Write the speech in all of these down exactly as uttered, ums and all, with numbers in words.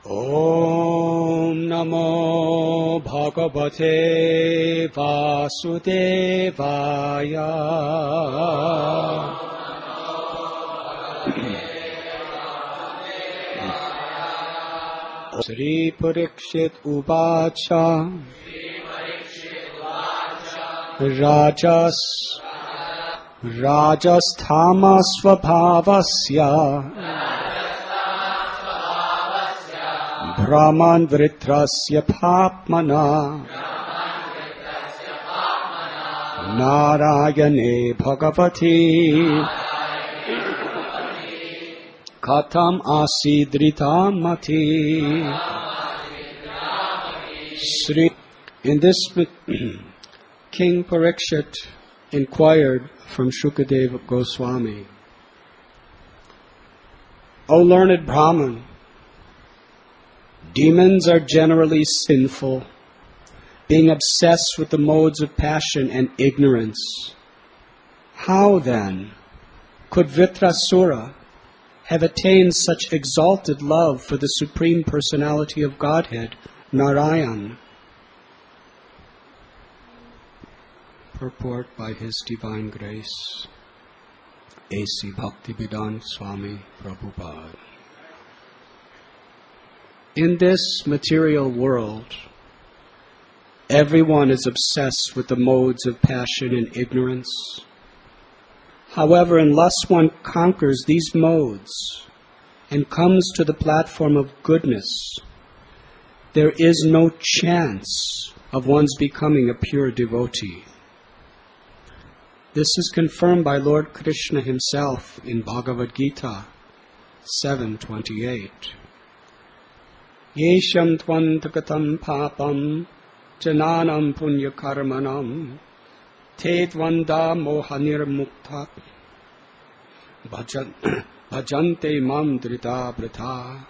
Om Namo Bhagavate Vasudevaya. Sri Parikshit Uvacha Rajas Rajasthama Svabhavasya Brahman Vritrasya Papmana Narayane Bhagavati Katham Asidritam Mati. Sri. In this, King Parikshit inquired from Shukadeva Goswami, O learned Brahman, demons are generally sinful, being obsessed with the modes of passion and ignorance. How then could Vritrasura have attained such exalted love for the Supreme Personality of Godhead, Narayan? Purport by His Divine Grace, A C Bhaktivedanta Swami Prabhupada. In this material world, everyone is obsessed with the modes of passion and ignorance. However, unless one conquers these modes and comes to the platform of goodness, there is no chance of one's becoming a pure devotee. This is confirmed by Lord Krishna himself in Bhagavad Gita seven twenty-eight. Yesham tvantakatam papam jananam punya karmanam te dvanda mohanir mukta bhajante mam drita brita.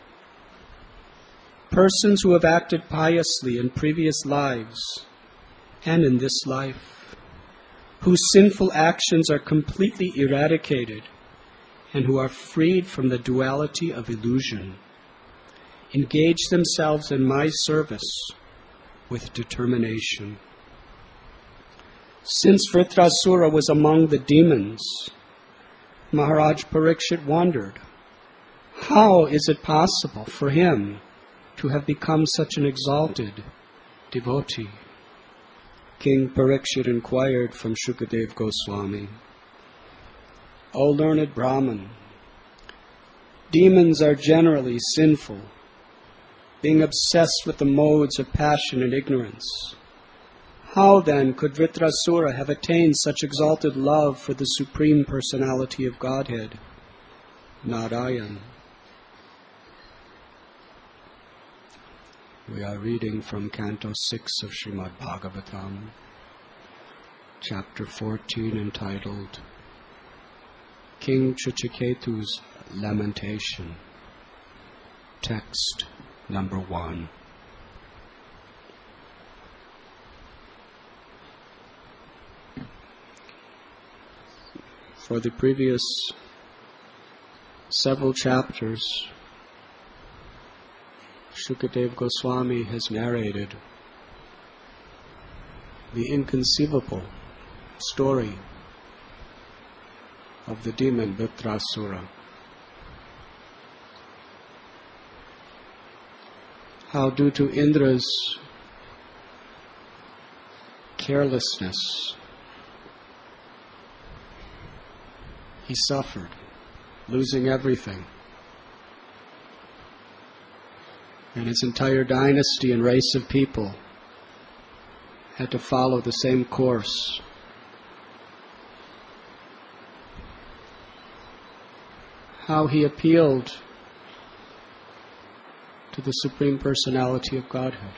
Persons who have acted piously in previous lives and in this life, whose sinful actions are completely eradicated and who are freed from the duality of illusion, engage themselves in my service with determination. Since Vritrasura was among the demons, Maharaj Parikshit wondered, how is it possible for him to have become such an exalted devotee? King Parikshit inquired from Shukadeva Goswami, O learned Brahman, demons are generally sinful, being obsessed with the modes of passion and ignorance. How then could Vritrasura have attained such exalted love for the Supreme Personality of Godhead, Narayan? We are reading from Canto six of Srimad Bhagavatam, Chapter fourteen, entitled King Chichiketu's Lamentation. Text number one. For the previous several chapters, Shukadeva Goswami has narrated the inconceivable story of the demon Vritrasura. How due to Indra's carelessness, he suffered, losing everything. And his entire dynasty and race of people had to follow the same course. How he appealed to the Supreme Personality of Godhead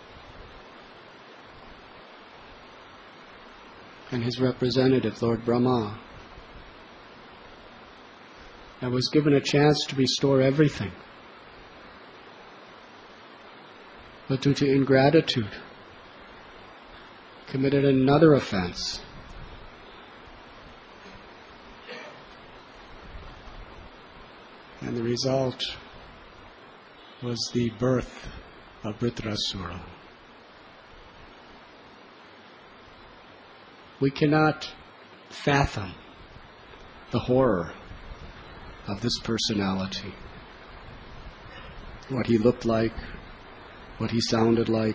and his representative, Lord Brahma, and was given a chance to restore everything. But due to ingratitude, committed another offense. And the result was the birth of Vritrasura. We cannot fathom the horror of this personality. What he looked like, what he sounded like.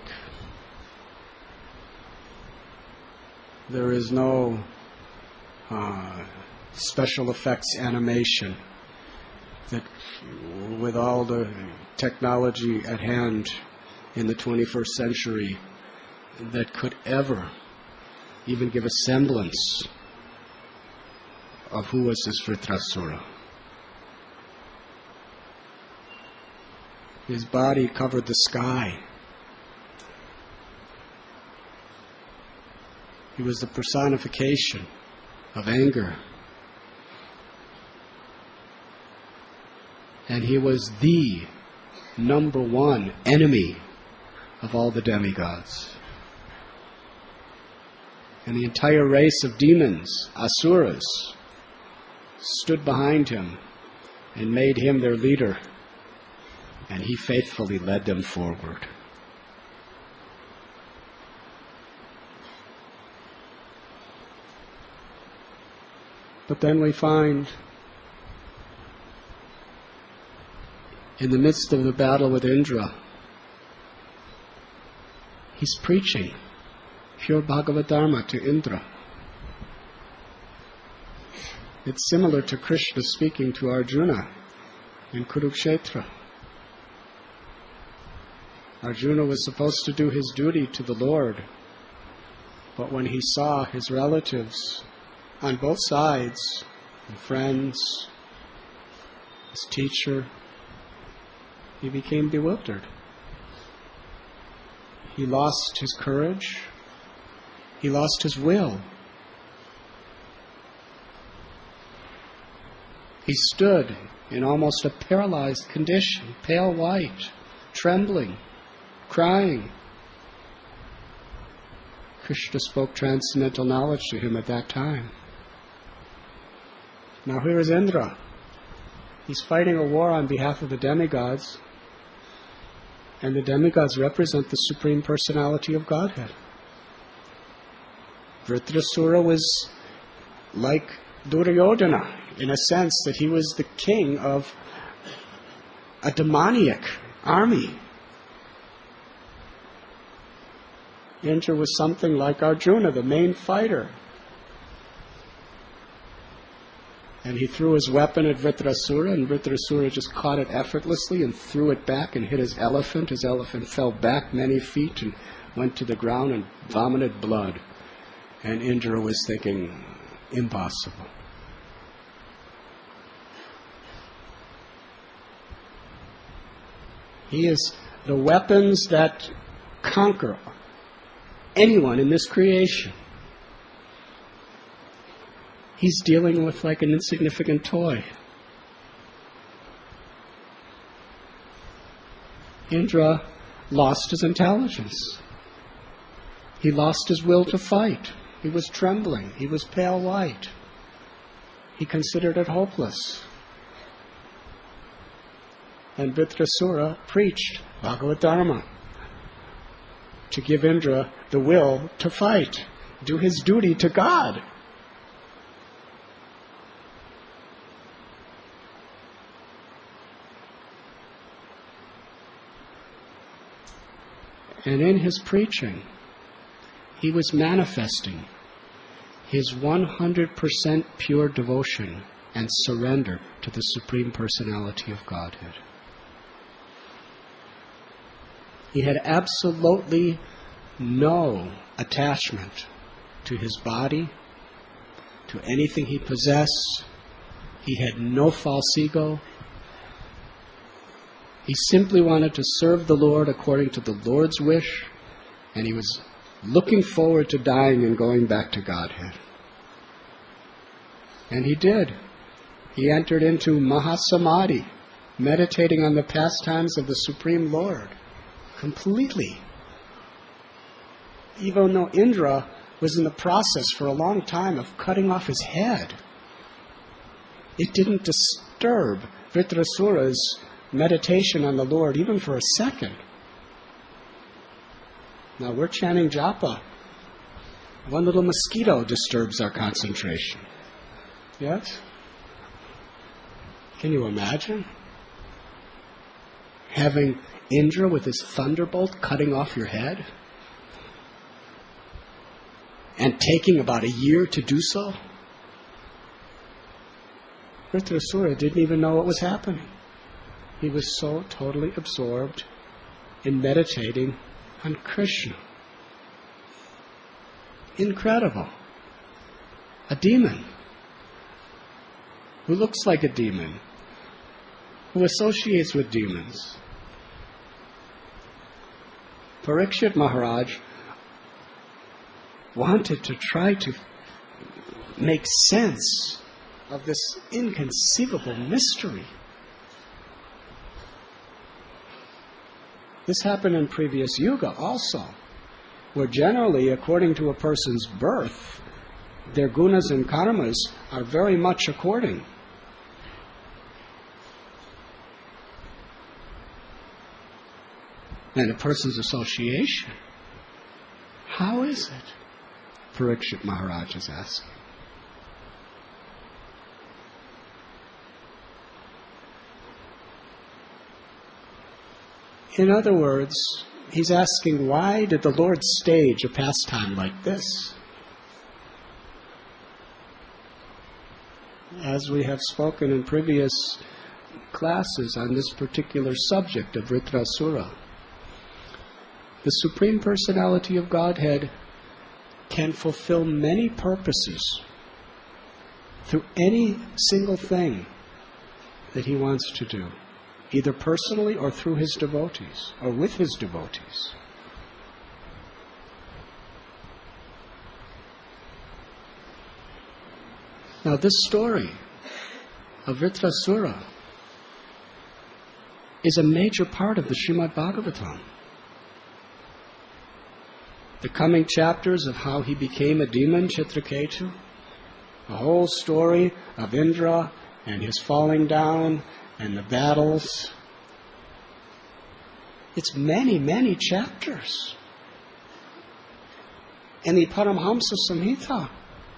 There is no uh, special effects animation that, with all the technology at hand in the twenty-first century, that could ever even give a semblance of who was this Vritrasura. His body covered the sky. He was the personification of anger. And he was the number one enemy of all the demigods. And the entire race of demons, asuras, stood behind him and made him their leader. And he faithfully led them forward. But then we find, in the midst of the battle with Indra, he's preaching pure Bhagavad Dharma to Indra. It's similar to Krishna speaking to Arjuna in Kurukshetra. Arjuna was supposed to do his duty to the Lord, but when he saw his relatives on both sides, and friends, his teacher, he became bewildered. He lost his courage. He lost his will. He stood in almost a paralyzed condition, pale white, trembling, crying. Krishna spoke transcendental knowledge to him at that time. Now here is Indra. He's fighting a war on behalf of the demigods, and the demigods represent the Supreme Personality of Godhead. Vritrasura was like Duryodhana, in a sense that he was the king of a demoniac army. Indra was something like Arjuna, the main fighter. And he threw his weapon at Vritrasura, and Vritrasura just caught it effortlessly and threw it back and hit his elephant. His elephant fell back many feet and went to the ground and vomited blood. And Indra was thinking, impossible. He is the weapons that conquer anyone in this creation. He's dealing with like an insignificant toy. Indra lost his intelligence. He lost his will to fight. He was trembling. He was pale white. He considered it hopeless. And Vritrasura preached Bhagavad Dharma to give Indra the will to fight, do his duty to God. And in his preaching, he was manifesting his one hundred percent pure devotion and surrender to the Supreme Personality of Godhead. He had absolutely no attachment to his body, to anything he possessed. He had no false ego. He simply wanted to serve the Lord according to the Lord's wish, and he was looking forward to dying and going back to Godhead. And he did. He entered into Mahasamadhi, meditating on the pastimes of the Supreme Lord, completely. Even though Indra was in the process for a long time of cutting off his head, it didn't disturb Vritrasura's meditation on the Lord, even for a second. Now we're chanting japa. One little mosquito disturbs our concentration. Yes? Can you imagine? Having Indra with his thunderbolt cutting off your head? And taking about a year to do so? Vritrasura didn't even know what was happening. He was so totally absorbed in meditating on Krishna. Incredible. A demon who looks like a demon, who associates with demons. Parikshit Maharaj wanted to try to make sense of this inconceivable mystery. This happened in previous yuga also, where generally, according to a person's birth, their gunas and karmas are very much according. And a person's association. How is it? Parikshit Maharaj is asking. In other words, he's asking, why did the Lord stage a pastime like this? As we have spoken in previous classes on this particular subject of Vritrasura, the Supreme Personality of Godhead can fulfill many purposes through any single thing that he wants to do, either personally or through his devotees, or with his devotees. Now this story of Vritrasura is a major part of the Srimad Bhagavatam. The coming chapters of how he became a demon, Chitraketu, the whole story of Indra and his falling down and the battles. It's many, many chapters. And the Paramhamsa Samhita,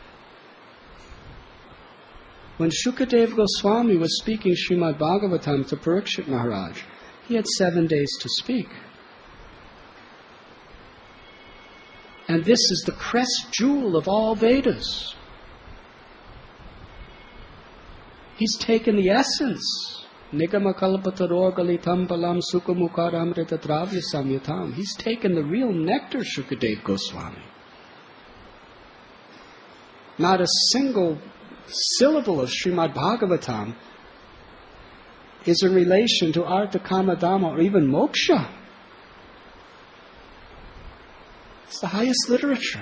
when Shukadev Goswami was speaking Srimad Bhagavatam to Parikshit Maharaj, he had seven days to speak. And this is the crest jewel of all Vedas. He's taken the essence. Nigama kalpataror galitam palam sukhamukaramrita dravya samyatam. He's taken the real nectar, Shukadev Goswami. Not a single syllable of Srimad Bhagavatam is in relation to Artha, Kama, Dhamma, or even moksha. It's the highest literature.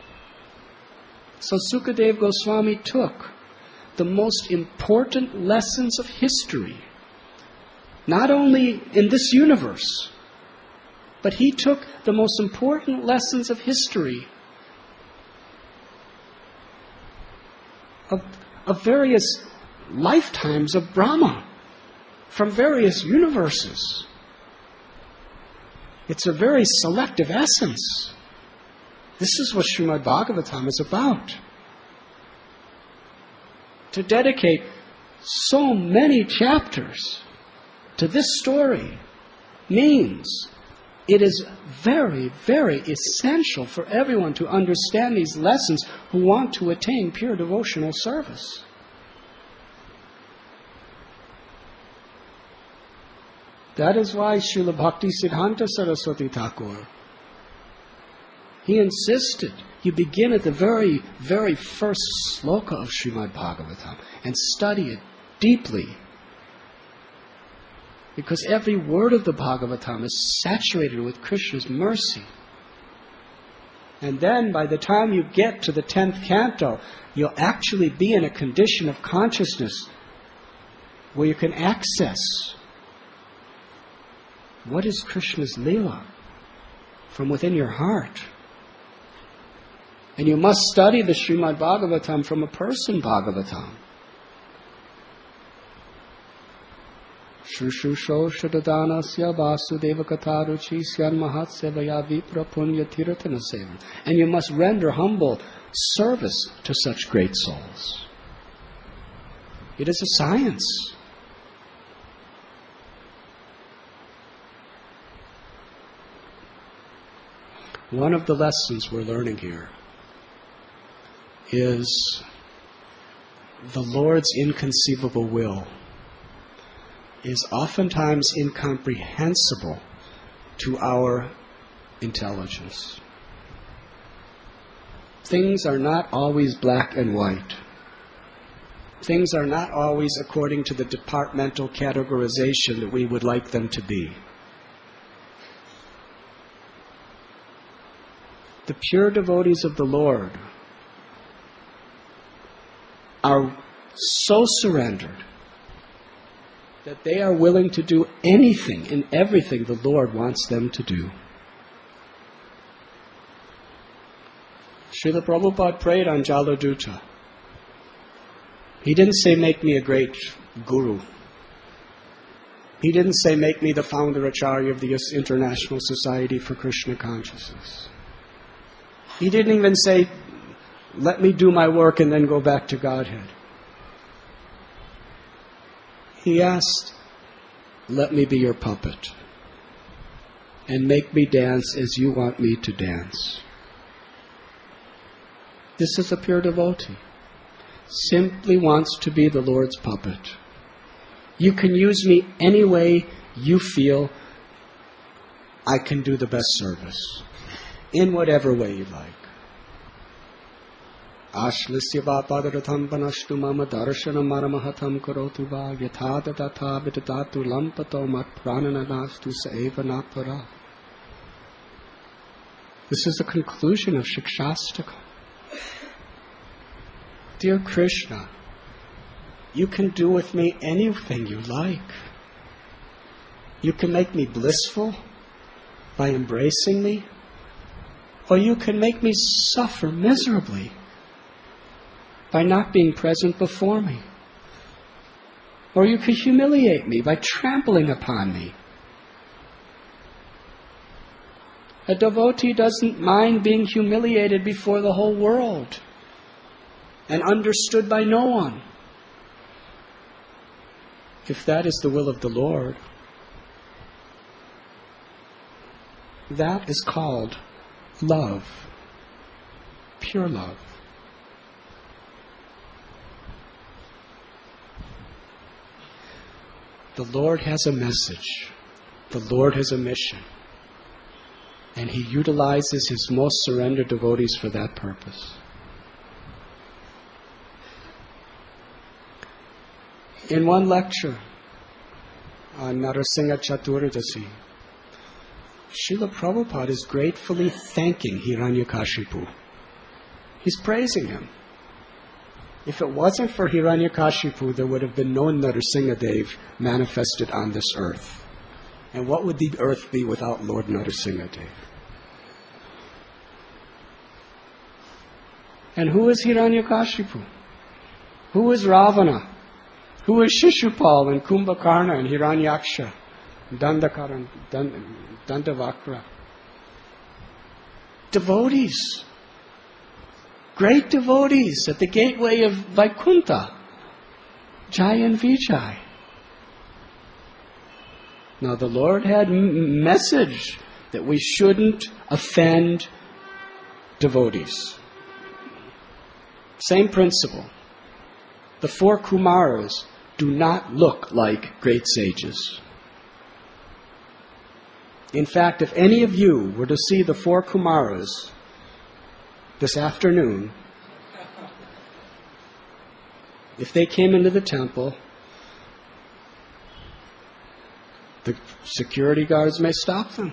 So Sukadev Goswami took the most important lessons of history, not only in this universe, but he took the most important lessons of history of, of various lifetimes of Brahma from various universes. It's a very selective essence. This is what Srimad Bhagavatam is about. To dedicate so many chapters to this story means it is very, very essential for everyone to understand these lessons who want to attain pure devotional service. That is why Srila Bhakti Siddhanta Saraswati Thakur, he insisted you begin at the very, very first sloka of Srimad Bhagavatam and study it deeply. Because every word of the Bhagavatam is saturated with Krishna's mercy. And then by the time you get to the tenth canto, you'll actually be in a condition of consciousness where you can access what is Krishna's Leela from within your heart. And you must study the Srimad Bhagavatam from a person Bhagavatam. Shrushusho Shadadanasya Vasudeva Kataruchi Syan Mahatsevaya Vipra Punya Tiratana Sevan. And you must render humble service to such great souls. It is a science. One of the lessons we're learning here is the Lord's inconceivable will is oftentimes incomprehensible to our intelligence. Things are not always black and white. Things are not always according to the departmental categorization that we would like them to be. The pure devotees of the Lord are so surrendered that they are willing to do anything and everything the Lord wants them to do. Srila Prabhupada prayed on Jaladuta. He didn't say, make me a great guru. He didn't say, make me the founder acharya of the International Society for Krishna Consciousness. He didn't even say, let me do my work and then go back to Godhead. He asked, let me be your puppet and make me dance as you want me to dance. This is a pure devotee. Simply wants to be the Lord's puppet. You can use me any way you feel I can do the best service. In whatever way you like. Ashlisya vapadaratham panashtu mama darshanam maramahatam karotu va yathada tatha vidadatu lampato mat pranananastu saeva napara. This is the conclusion of Shikshastakam. Dear Krishna, you can do with me anything you like. You can make me blissful by embracing me, or you can make me suffer miserably by not being present before me. Or you can humiliate me by trampling upon me. A devotee doesn't mind being humiliated before the whole world and understood by no one. If that is the will of the Lord, that is called love, pure love. The Lord has a message. The Lord has a mission. And He utilizes His most surrendered devotees for that purpose. In one lecture on Narasingha Chaturdasi, Srila Prabhupada is gratefully thanking Hiranyakashipu. He's praising him. If it wasn't for Hiranyakashipu, there would have been no Narasimhadev manifested on this earth. And what would the earth be without Lord Narasimhadev? And who is Hiranyakashipu? Who is Ravana? Who is Shishupal and Kumbhakarna and Hiranyaksha, Dandakaran, Dandavakra? Devotees. Great devotees at the gateway of Vaikuntha, Jai and Vijay. Now the Lord had a m- message that we shouldn't offend devotees. Same principle. The four Kumaras do not look like great sages. In fact, if any of you were to see the four Kumaras this afternoon, if they came into the temple, the security guards may stop them.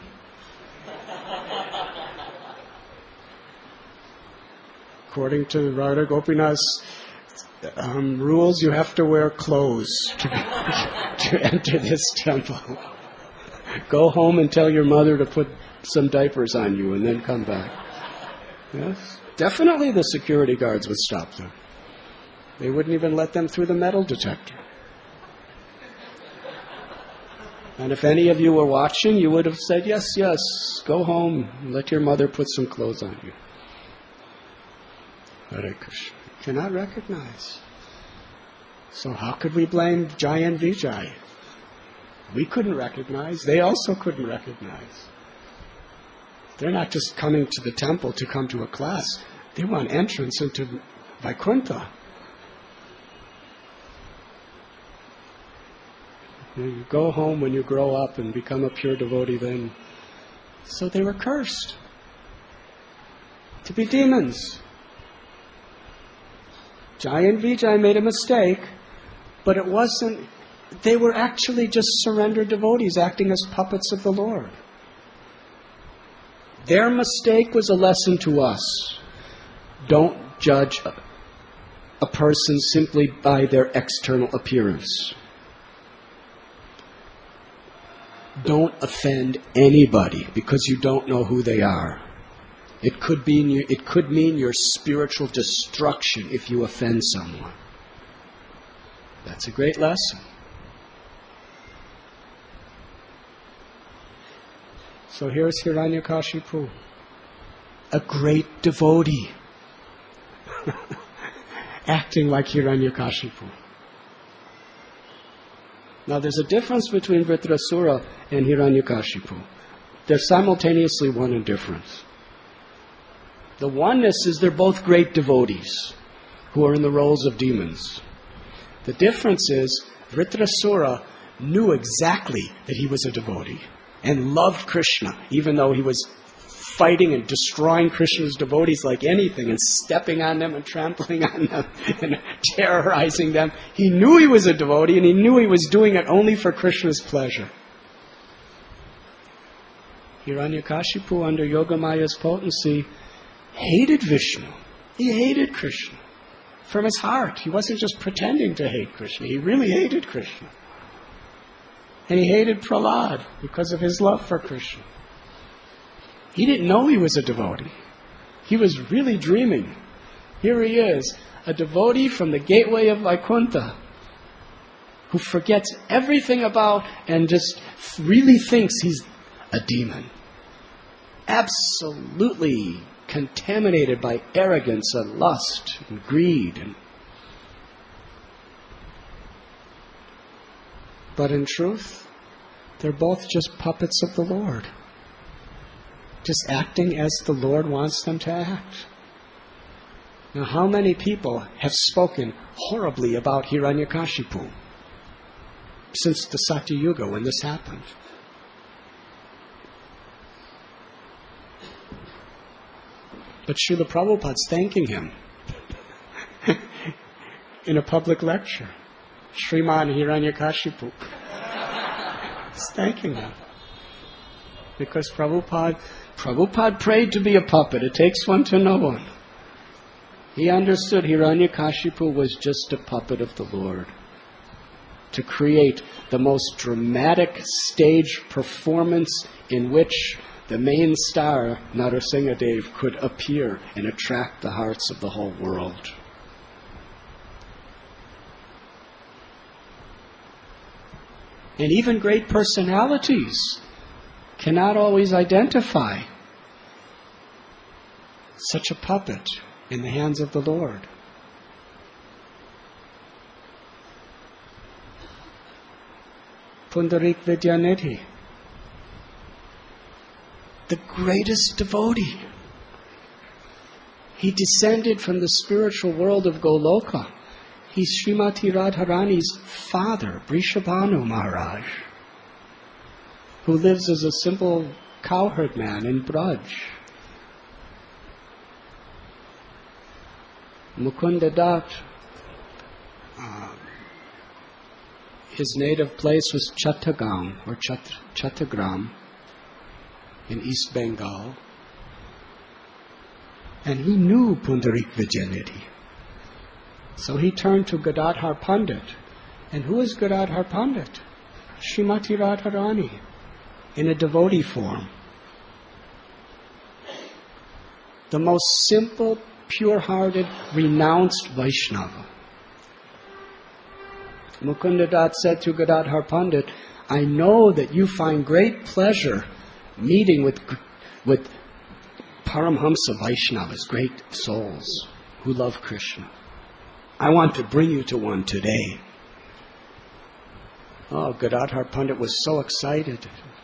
According to Radha Gopinath's um, rules, you have to wear clothes to, to enter this temple. Go home and tell your mother to put some diapers on you and then come back. Yes, definitely the security guards would stop them. They wouldn't even let them through the metal detector. And if any of you were watching, you would have said, yes, yes, go home, let your mother put some clothes on you. Hare Krishna. Cannot recognize. So how could we blame Jai and Vijay? We couldn't recognize. They also couldn't recognize. They're not just coming to the temple to come to a class. They want entrance into Vaikuntha. You go home when you grow up and become a pure devotee then. So they were cursed to be demons. Jai and Vijay made a mistake, but it wasn't, they were actually just surrendered devotees acting as puppets of the Lord. Their mistake was a lesson to us. Don't judge a, a person simply by their external appearance. Don't offend anybody because you don't know who they are. It could mean you, it could mean your spiritual destruction if you offend someone. That's a great lesson. So here's Hiranyakashipu, a great devotee, acting like Hiranyakashipu. Now there's a difference between Vritrasura and Hiranyakashipu. They're simultaneously one and different. The oneness is they're both great devotees who are in the roles of demons. The difference is Vritrasura knew exactly that he was a devotee and loved Krishna, even though he was fighting and destroying Krishna's devotees like anything and stepping on them and trampling on them and terrorizing them. He knew he was a devotee and he knew he was doing it only for Krishna's pleasure. Hiranyakashipu, under Yogamaya's potency, hated Vishnu. He hated Krishna from his heart. He wasn't just pretending to hate Krishna. He really hated Krishna. And he hated Prahlad because of his love for Krishna. He didn't know he was a devotee. He was really dreaming. Here he is, a devotee from the gateway of Vaikuntha, who forgets everything about and just really thinks he's a demon. Absolutely contaminated by arrogance and lust and greed. And but in truth, they're both just puppets of the Lord, just acting as the Lord wants them to act. Now, how many people have spoken horribly about Hiranyakashipu since the Satya Yuga when this happened? But Srila Prabhupada's thanking him in a public lecture. Sriman Hiranyakashipu. He's thanking him. Because Prabhupada, Prabhupada prayed to be a puppet. It takes one to know one. He understood Hiranyakashipu was just a puppet of the Lord to create the most dramatic stage performance in which the main star, Narasimhadev, could appear and attract the hearts of the whole world. And even great personalities cannot always identify such a puppet in the hands of the Lord. Pundarik Vidyanidhi, the greatest devotee. He descended from the spiritual world of Goloka. He's Srimati Radharani's father, Vrishabhanu Maharaj, who lives as a simple cowherd man in Braj. Mukunda Dat, uh, his native place was Chattagam or Chat- Chattagram in East Bengal. And he knew Pundarik Vidyanidhi. So he turned to Gadadhar Pandit. And who is Gadadhar Pandit? Srimati Radharani, in a devotee form. The most simple, pure-hearted, renounced Vaishnava. Mukunda Dat said to Gadadhar Pandit, I know that you find great pleasure meeting with, with Paramhamsa Vaishnavas, great souls who love Krishna. I want to bring you to one today. Oh, Gadadhar Pandit was so excited.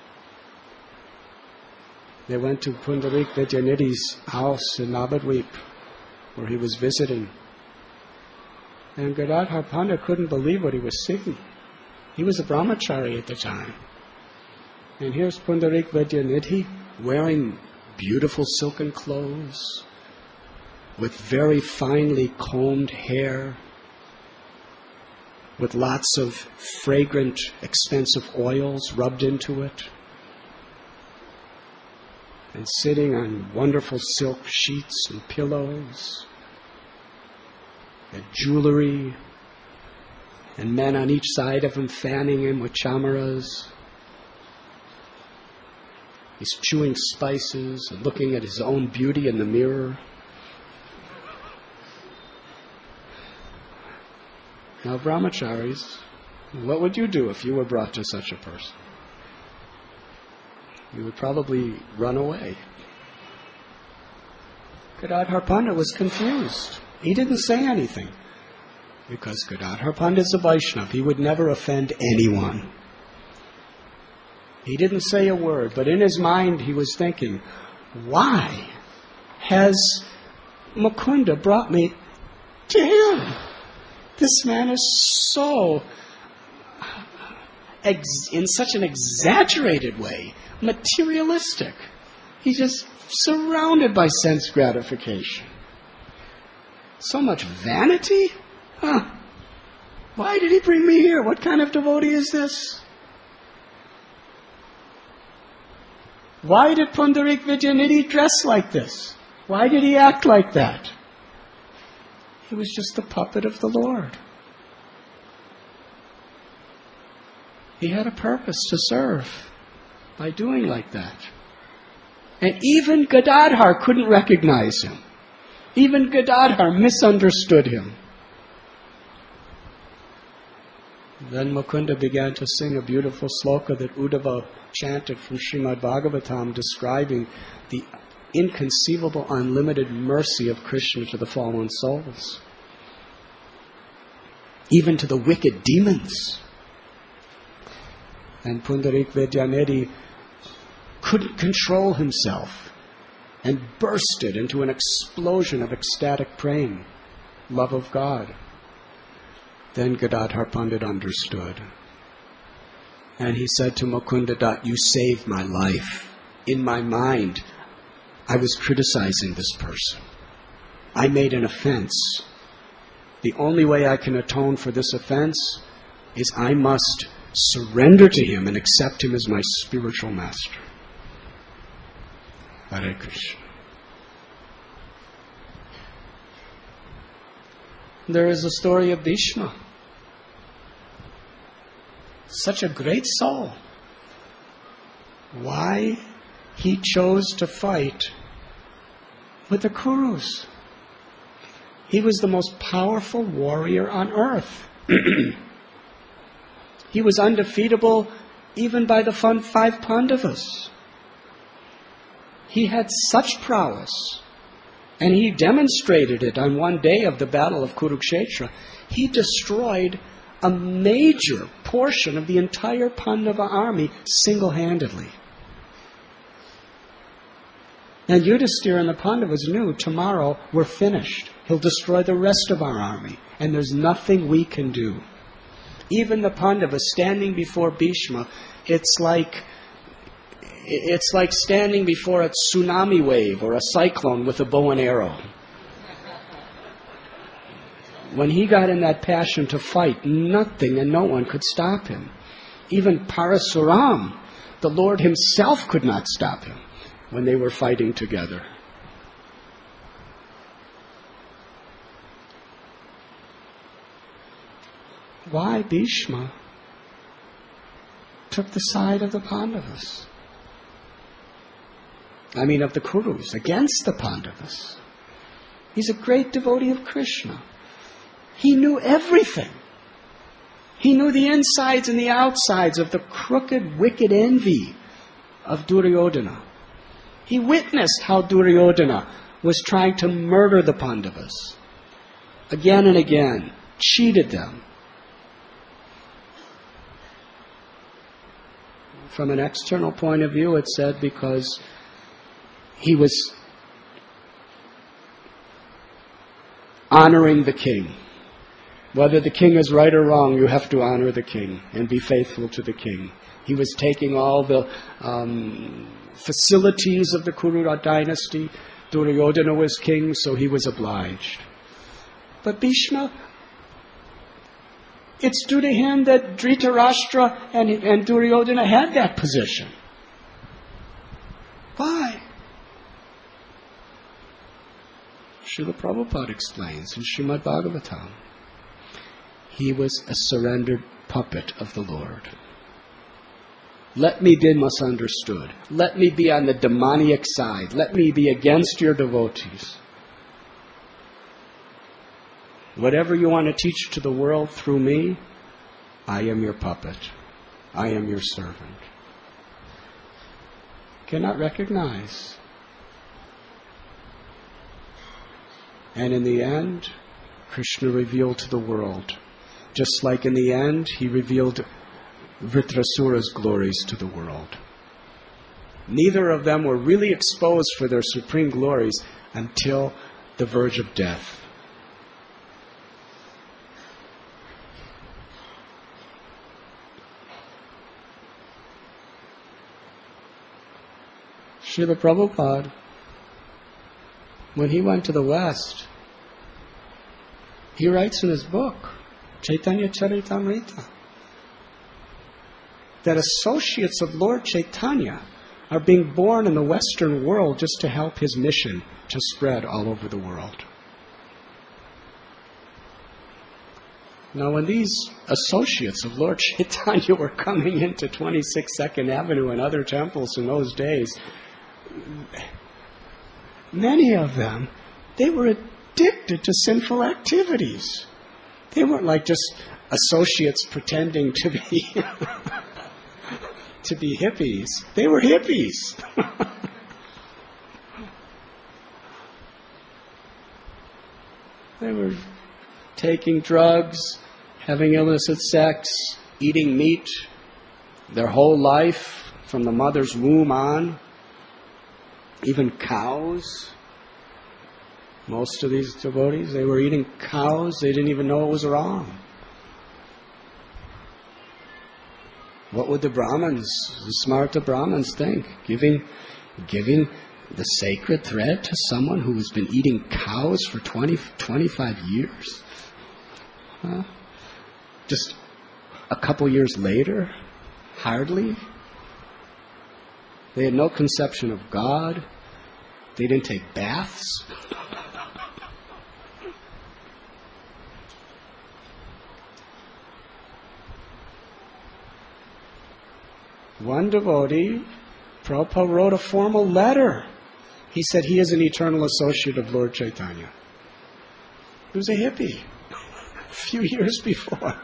They went to Pundarik Vidyanidhi's house in Navadvip, where he was visiting. And Gadadhar Pandit couldn't believe what he was seeing. He was a brahmachari at the time. And here's Pundarik Vidyanidhi wearing beautiful silken clothes, with very finely combed hair, with lots of fragrant, expensive oils rubbed into it, and sitting on wonderful silk sheets and pillows, and jewelry, and men on each side of him fanning him with chamaras. He's chewing spices and looking at his own beauty in the mirror. Now, brahmacharis, what would you do if you were brought to such a person? You would probably run away. Gadadhar Pandit was confused. He didn't say anything. Because Gadadhar Pandit is a Vaishnava. He would never offend anyone. He didn't say a word, but in his mind he was thinking, why has Mukunda brought me to him? This man is so, ex- in such an exaggerated way, materialistic. He's just surrounded by sense gratification. So much vanity? Huh. Why did he bring me here? What kind of devotee is this? Why did Pundarik Vidyanidhi dress like this? Why did he act like that? He was just the puppet of the Lord. He had a purpose to serve by doing like that. And even Gadadhar couldn't recognize him. Even Gadadhar misunderstood him. Then Mukunda began to sing a beautiful sloka that Uddhava chanted from Srimad Bhagavatam, describing the inconceivable, unlimited mercy of Krishna to the fallen souls, even to the wicked demons. And Pundarik Vidyanidhi couldn't control himself and bursted into an explosion of ecstatic praying, love of God. Then Gadadhar Pandit understood. And he said to Mukunda Dat, you saved my life. In my mind, I was criticizing this person. I made an offense. The only way I can atone for this offense is I must surrender to him and accept him as my spiritual master. Hare Krishna. There is a story of Bhishma. Such a great soul. Why he chose to fight with the Kurus? He was the most powerful warrior on earth. He was undefeatable even by the five Pandavas. He had such prowess, and he demonstrated it on one day of the Battle of Kurukshetra. He destroyed a major portion of the entire Pandava army single-handedly. And Yudhisthira and the Pandavas knew tomorrow we're finished. He'll destroy the rest of our army, and there's nothing we can do. Even the Pandavas standing before Bhishma, it's like it's like standing before a tsunami wave or a cyclone with a bow and arrow. When he got in that passion to fight, nothing and no one could stop him. Even Parasuram, the Lord himself, could not stop him when they were fighting together. Why Bhishma took the side of the Pandavas? I mean of the Kurus, against the Pandavas. He's a great devotee of Krishna. He knew everything. He knew the insides and the outsides of the crooked, wicked envy of Duryodhana. He witnessed how Duryodhana was trying to murder the Pandavas again and again, cheated them. From an external point of view, it said because he was honoring the king. Whether the king is right or wrong, you have to honor the king and be faithful to the king. He was taking all the um, facilities of the Kuru dynasty. Duryodhana was king, so he was obliged. But Bhishma, it's due to him that Dhritarashtra and, and Duryodhana had that position. Why? Srila Prabhupada explains in Srimad Bhagavatam. He was a surrendered puppet of the Lord. Let me be misunderstood. Let me be on the demoniac side. Let me be against your devotees. Whatever you want to teach to the world through me, I am your puppet. I am your servant. Cannot recognize. And in the end, Krishna revealed to the world. Just like in the end, he revealed Vritrasura's glories to the world. Neither of them were really exposed for their supreme glories until the verge of death. Srila Prabhupada, when he went to the West, he writes in his book, Chaitanya Charitamrita, that associates of Lord Chaitanya are being born in the Western world just to help his mission to spread all over the world. Now, when these associates of Lord Chaitanya were coming into twenty-six Second Avenue and other temples in those days, many of them, they were addicted to sinful activities. They weren't like just associates pretending to be to be hippies. They were hippies. They were taking drugs, having illicit sex, eating meat their whole life from the mother's womb on. Even cows. Most of these devotees, they were eating cows. They didn't even know it was wrong. What would the Brahmins, the Smarta Brahmins think? Giving, giving the sacred thread to someone who has been eating cows for twenty, twenty-five years? Huh? Just a couple years later? Hardly. They had no conception of God. They didn't take baths. One devotee, Prabhupada, wrote a formal letter. He said he is an eternal associate of Lord Chaitanya. He was a hippie a few years before.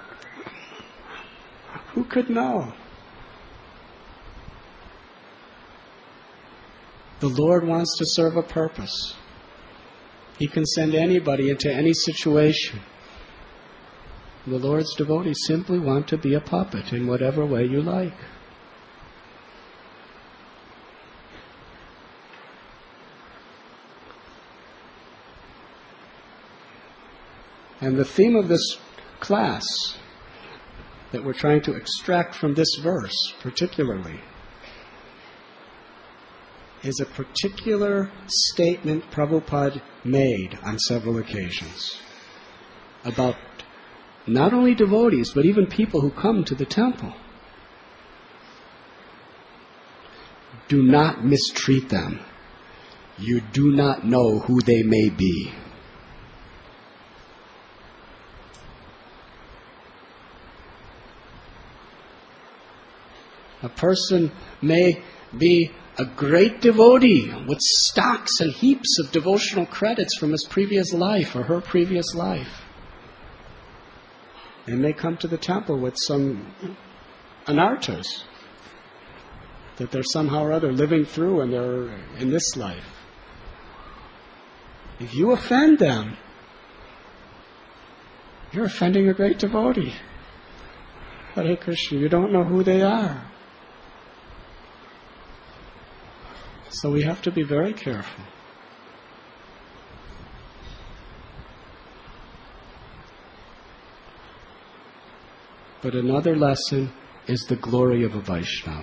Who could know? The Lord wants to serve a purpose. He can send anybody into any situation. The Lord's devotees simply want to be a puppet in whatever way you like. And the theme of this class that we're trying to extract from this verse particularly is a particular statement Prabhupada made on several occasions about not only devotees, but even people who come to the temple. Do not mistreat them. You do not know who they may be. A person may be a great devotee with stocks and heaps of devotional credits from his previous life or her previous life. and may come to the temple with some anarthas that they're somehow or other living through in their in this life. If you offend them, you're offending a great devotee. Hare Krishna, you don't know who they are. So we have to be very careful. But another lesson is the glory of a Vaishnava.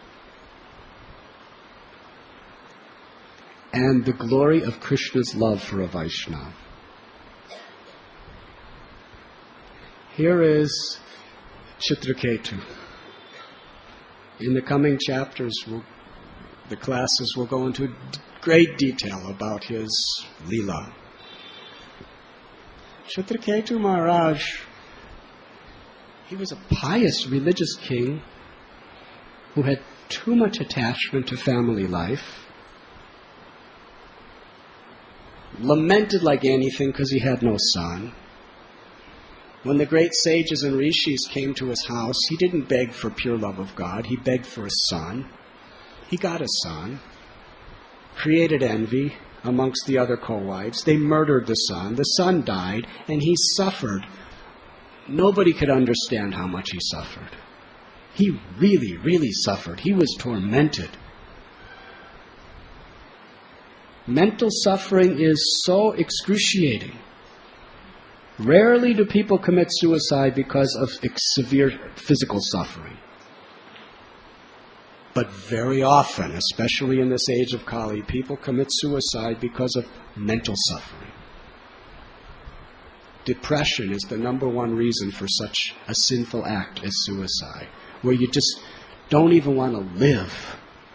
And the glory of Krishna's love for a Vaishnava. Here is Chitraketu. In the coming chapters, we'll, the classes will go into great detail about his Leela. Chitraketu Maharaj, he was a pious religious king who had too much attachment to family life, lamented like anything because he had no son. When the great sages and rishis came to his house, he didn't beg for pure love of God, he begged for a son. He got a son, created envy amongst the other co-wives. They murdered the son. The son died, and he suffered. Nobody could understand how much he suffered. He really, really suffered. He was tormented. Mental suffering is so excruciating. Rarely do people commit suicide because of severe physical suffering. But very often, especially in this age of Kali, people commit suicide because of mental suffering. Depression is the number one reason for such a sinful act as suicide, where you just don't even want to live.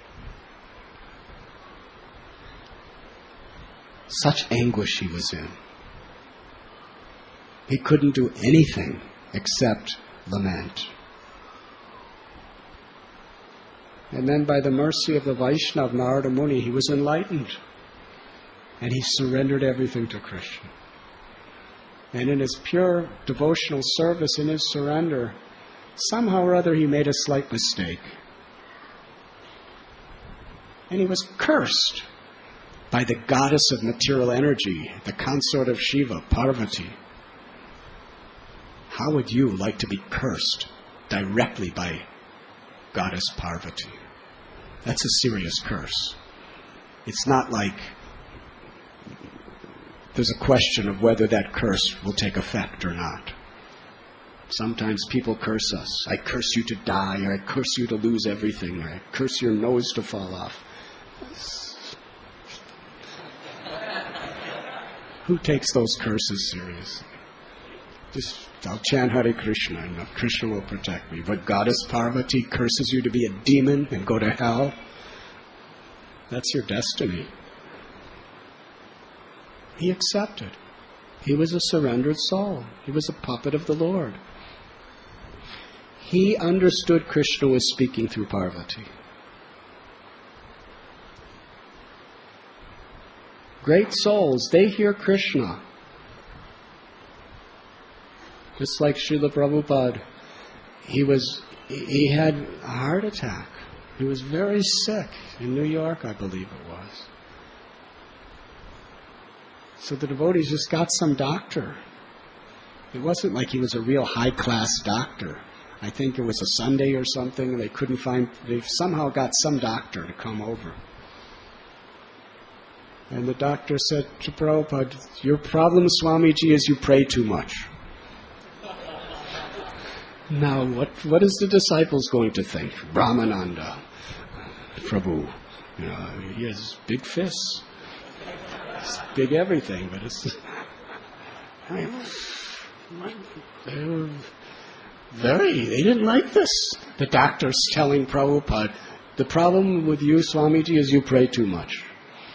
Such anguish he was in. He couldn't do anything except lament. And then by the mercy of the Vaishnava Narada Muni, he was enlightened. And he surrendered everything to Krishna. And in his pure devotional service, in his surrender, somehow or other he made a slight mistake. And he was cursed by the goddess of material energy, the consort of Shiva, Parvati. How would you like to be cursed directly by Goddess Parvati? That's a serious curse. It's not like there's a question of whether that curse will take effect or not. Sometimes people curse us. I curse you to die, or I curse you to lose everything, or I curse your nose to fall off. Who takes those curses seriously? Just, I'll chant Hare Krishna and Krishna will protect me. But Goddess Parvati curses you to be a demon and go to hell? That's your destiny. He accepted. He was a surrendered soul. He was a puppet of the Lord. He understood Krishna was speaking through Parvati. Great souls, they hear Krishna. Just like Srila Prabhupada, he was, he had a heart attack. He was very sick in New York, I believe it was. So the devotees just got some doctor. It wasn't like he was a real high-class doctor. I think it was a Sunday or something, and they couldn't find, they somehow got some doctor to come over. And the doctor said to Prabhupada, your problem, Swamiji, is you pray too much. Now, what what is the disciples going to think? Brahmananda, Prabhu, you know, he has big fists, it's big everything, but it's. I mean, they were very. They didn't like this. The doctor's telling Prabhupada, the problem with you, Swamiji, is you pray too much.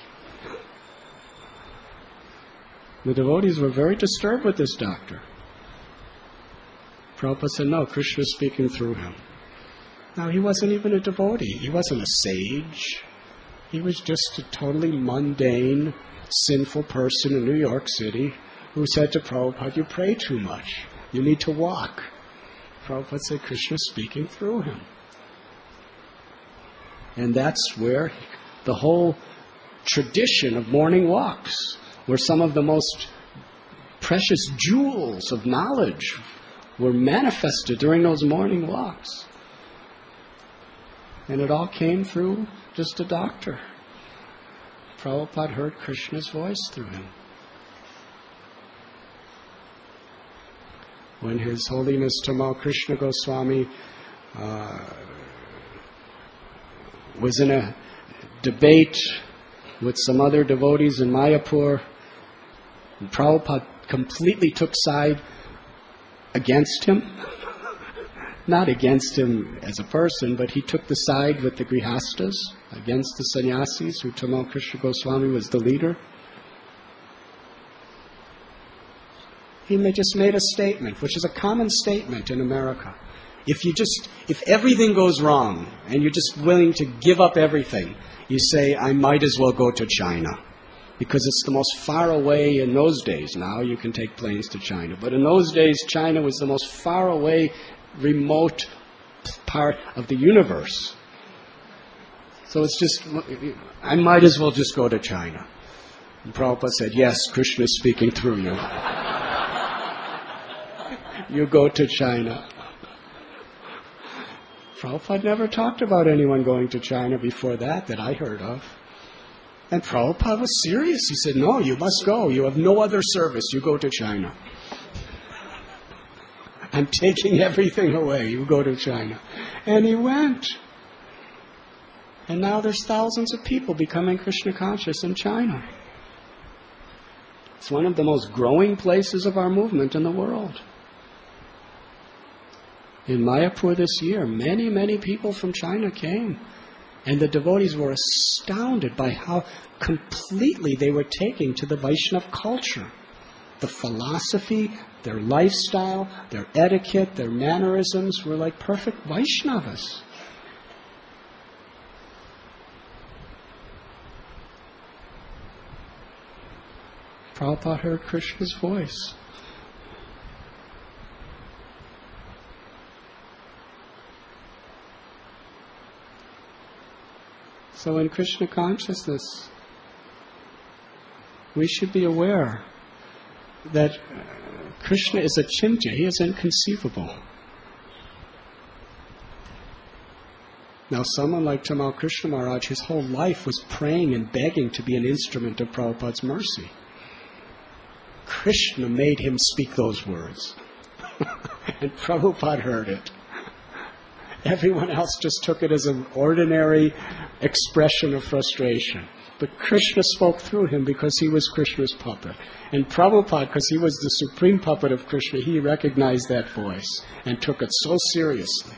The devotees were very disturbed with this doctor. Prabhupada said, no, Krishna is speaking through him. Now, he wasn't even a devotee. He wasn't a sage. He was just a totally mundane, sinful person in New York City who said to Prabhupada, you pray too much. You need to walk. Prabhupada said Krishna is speaking through him. And that's where the whole tradition of morning walks, where some of the most precious jewels of knowledge were manifested during those morning walks. And it all came through just a doctor. Prabhupada heard Krishna's voice through him. When His Holiness Tamal Krishna Goswami uh, was in a debate with some other devotees in Mayapur, and Prabhupada completely took side against him. Not against him as a person, but he took the side with the Grihastas, against the sannyasis, who Tamal Krishna Goswami was the leader. He just made a statement, which is a common statement in America. If you just, if everything goes wrong and you're just willing to give up everything, you say, I might as well go to China. Because it's the most far away in those days. Now you can take planes to China. But in those days, China was the most far away, remote part of the universe. So it's just, I might as well just go to China. And Prabhupada said, yes, Krishna is speaking through you. You go to China. Prabhupada never talked about anyone going to China before that, that I heard of. And Prabhupada was serious. He said, no, you must go. You have no other service. You go to China. I'm taking everything away. You go to China. And he went. And now there's thousands of people becoming Krishna conscious in China. It's one of the most growing places of our movement in the world. In Mayapur this year, many, many people from China came. And the devotees were astounded by how completely they were taking to the Vaishnava culture. The philosophy, their lifestyle, their etiquette, their mannerisms were like perfect Vaishnavas. Prabhupada heard Krishna's voice. So in Krishna consciousness, we should be aware that Krishna is achintya, he is inconceivable. Now someone like Tamal Krishna Maharaj, his whole life was praying and begging to be an instrument of Prabhupada's mercy. Krishna made him speak those words. And Prabhupada heard it. Everyone else just took it as an ordinary expression of frustration. But Krishna spoke through him because he was Krishna's puppet. And Prabhupada, because he was the supreme puppet of Krishna, he recognized that voice and took it so seriously.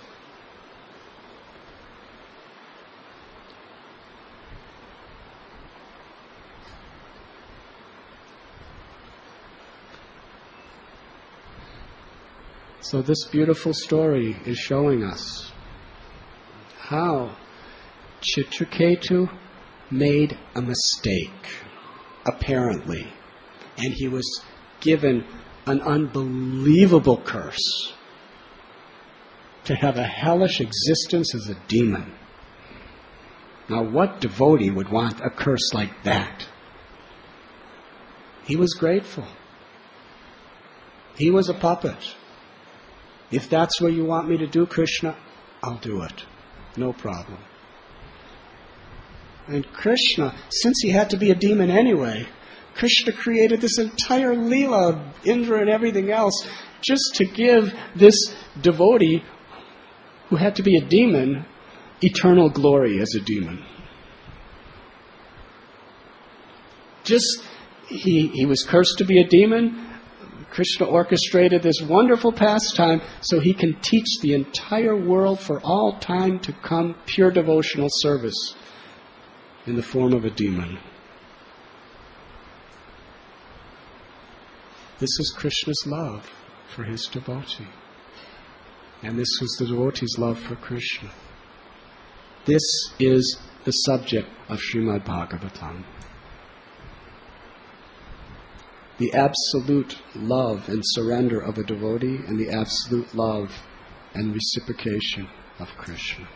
So this beautiful story is showing us how Chitraketu made a mistake, apparently, and he was given an unbelievable curse to have a hellish existence as a demon. Now, what devotee would want a curse like that? He was grateful. He was a puppet. If that's what you want me to do, Krishna, I'll do it. No problem. And Krishna, since he had to be a demon anyway, Krishna created this entire Leela, Indra and everything else, just to give this devotee, who had to be a demon, eternal glory as a demon. Just, he, he was cursed to be a demon. Krishna orchestrated this wonderful pastime so he can teach the entire world for all time to come pure devotional service in the form of a demon. This is Krishna's love for his devotee. And this was the devotee's love for Krishna. This is the subject of Srimad Bhagavatam. the absolute love and surrender of a devotee and the absolute love and reciprocation of Krishna.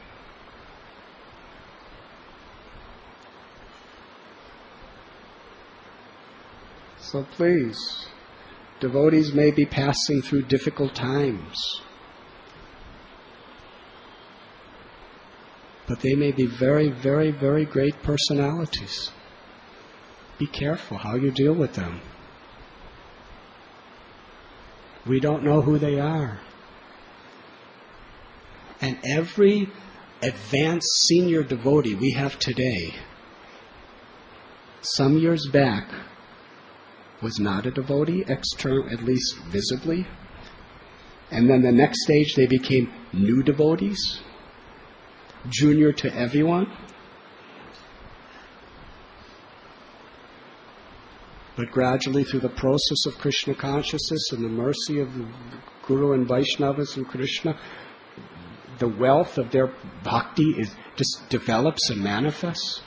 So please, devotees may be passing through difficult times, but they may be very, very, very great personalities. Be careful how you deal with them. We don't know who they are. And every advanced senior devotee we have today, some years back, was not a devotee, external, at least visibly. And then the next stage they became new devotees, junior to everyone. But gradually through the process of Krishna consciousness and the mercy of the Guru and Vaishnavas and Krishna, the wealth of their bhakti is just develops and manifests.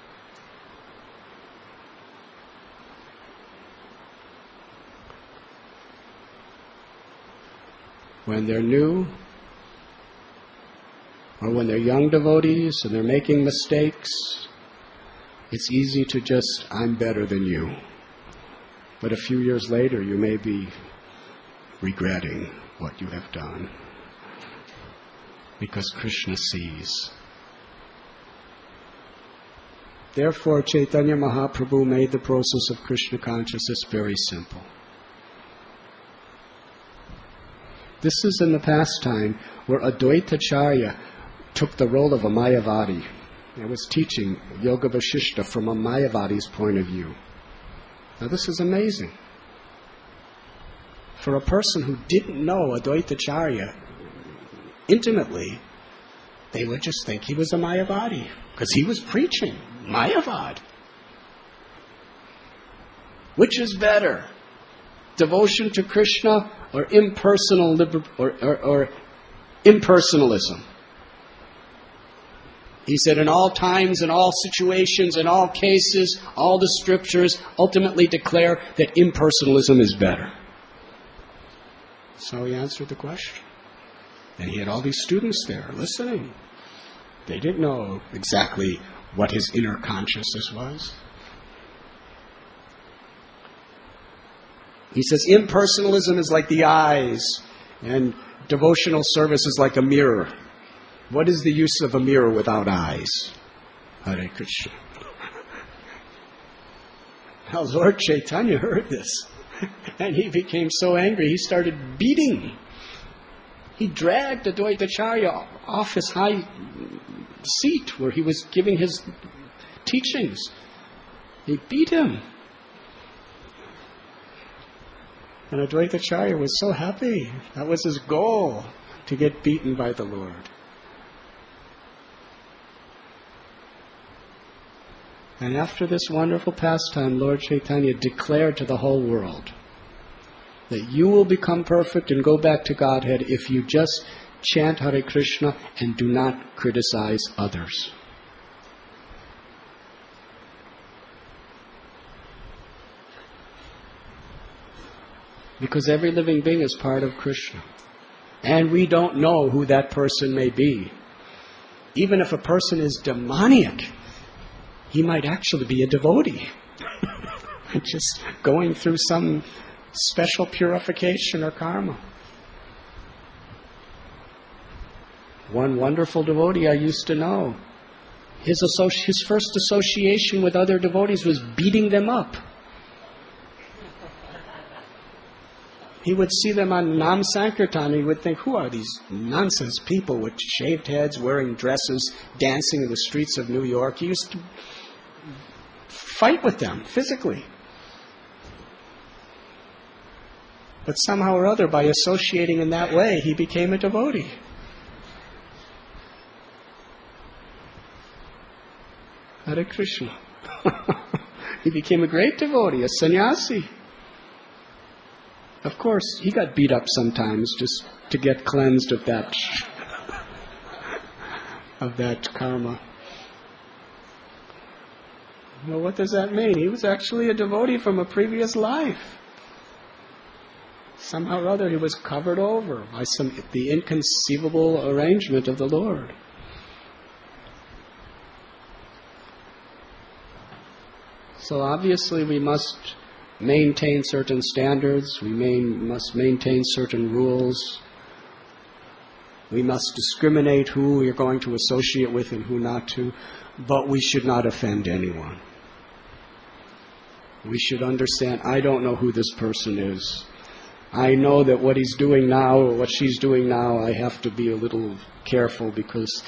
When they're new, or when they're young devotees and they're making mistakes, it's easy to just, I'm better than you. But a few years later, you may be regretting what you have done. Because Krishna sees. Therefore, Chaitanya Mahaprabhu made the process of Krishna consciousness very simple. This is in the past time where Advaitacharya took the role of a Mayavadi. I was teaching Yoga Vasishta from a Mayavadi's point of view. Now this is amazing. For a person who didn't know Advaitacharya intimately, they would just think he was a Mayavadi, because he was preaching Mayavad. Which is better? Devotion to Krishna or impersonal liber- or, or, or impersonalism? He said, in all times, in all situations, in all cases, all the scriptures ultimately declare that impersonalism is better. So he answered the question. And he had all these students there listening. They didn't know exactly what his inner consciousness was. He says impersonalism is like the eyes, and devotional service is like a mirror. What is the use of a mirror without eyes? Hare Krishna. Now Lord Chaitanya heard this, and he became so angry, he started beating. He dragged Advaitacharya off his high seat where he was giving his teachings. He beat him. And Advaitacharya was so happy. That was his goal, to get beaten by the Lord. And after this wonderful pastime, Lord Chaitanya declared to the whole world that you will become perfect and go back to Godhead if you just chant Hare Krishna and do not criticize others. Because every living being is part of Krishna. And we don't know who that person may be. Even if a person is demoniac, he might actually be a devotee. Just going through some special purification or karma. One wonderful devotee I used to know, his, associ- his first association with other devotees was beating them up. He would see them on Nam Sankirtan. He would think, who are these nonsense people with shaved heads, wearing dresses, dancing in the streets of New York? He used to fight with them physically. But somehow or other, by associating in that way, he became a devotee. Hare Krishna. He became a great devotee, a sannyasi. Of course, he got beat up sometimes just to get cleansed of that of that karma. Well, what does that mean? He was actually a devotee from a previous life. Somehow or other he was covered over by some the inconceivable arrangement of the Lord. So obviously we must maintain certain standards, we main, must maintain certain rules, we must discriminate who we are going to associate with and who not to, but we should not offend anyone. We should understand, I don't know who this person is. I know that what he's doing now, or what she's doing now, I have to be a little careful because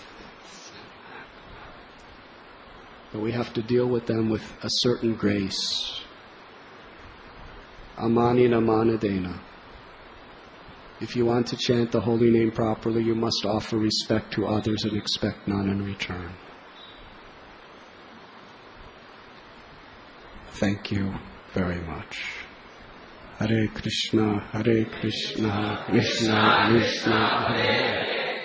but we have to deal with them with a certain grace. Amanina manadena. If you want to chant the holy name properly, you must offer respect to others and expect none in return. Thank you very much. Hare Krishna, Hare Krishna, Krishna Krishna, Hare.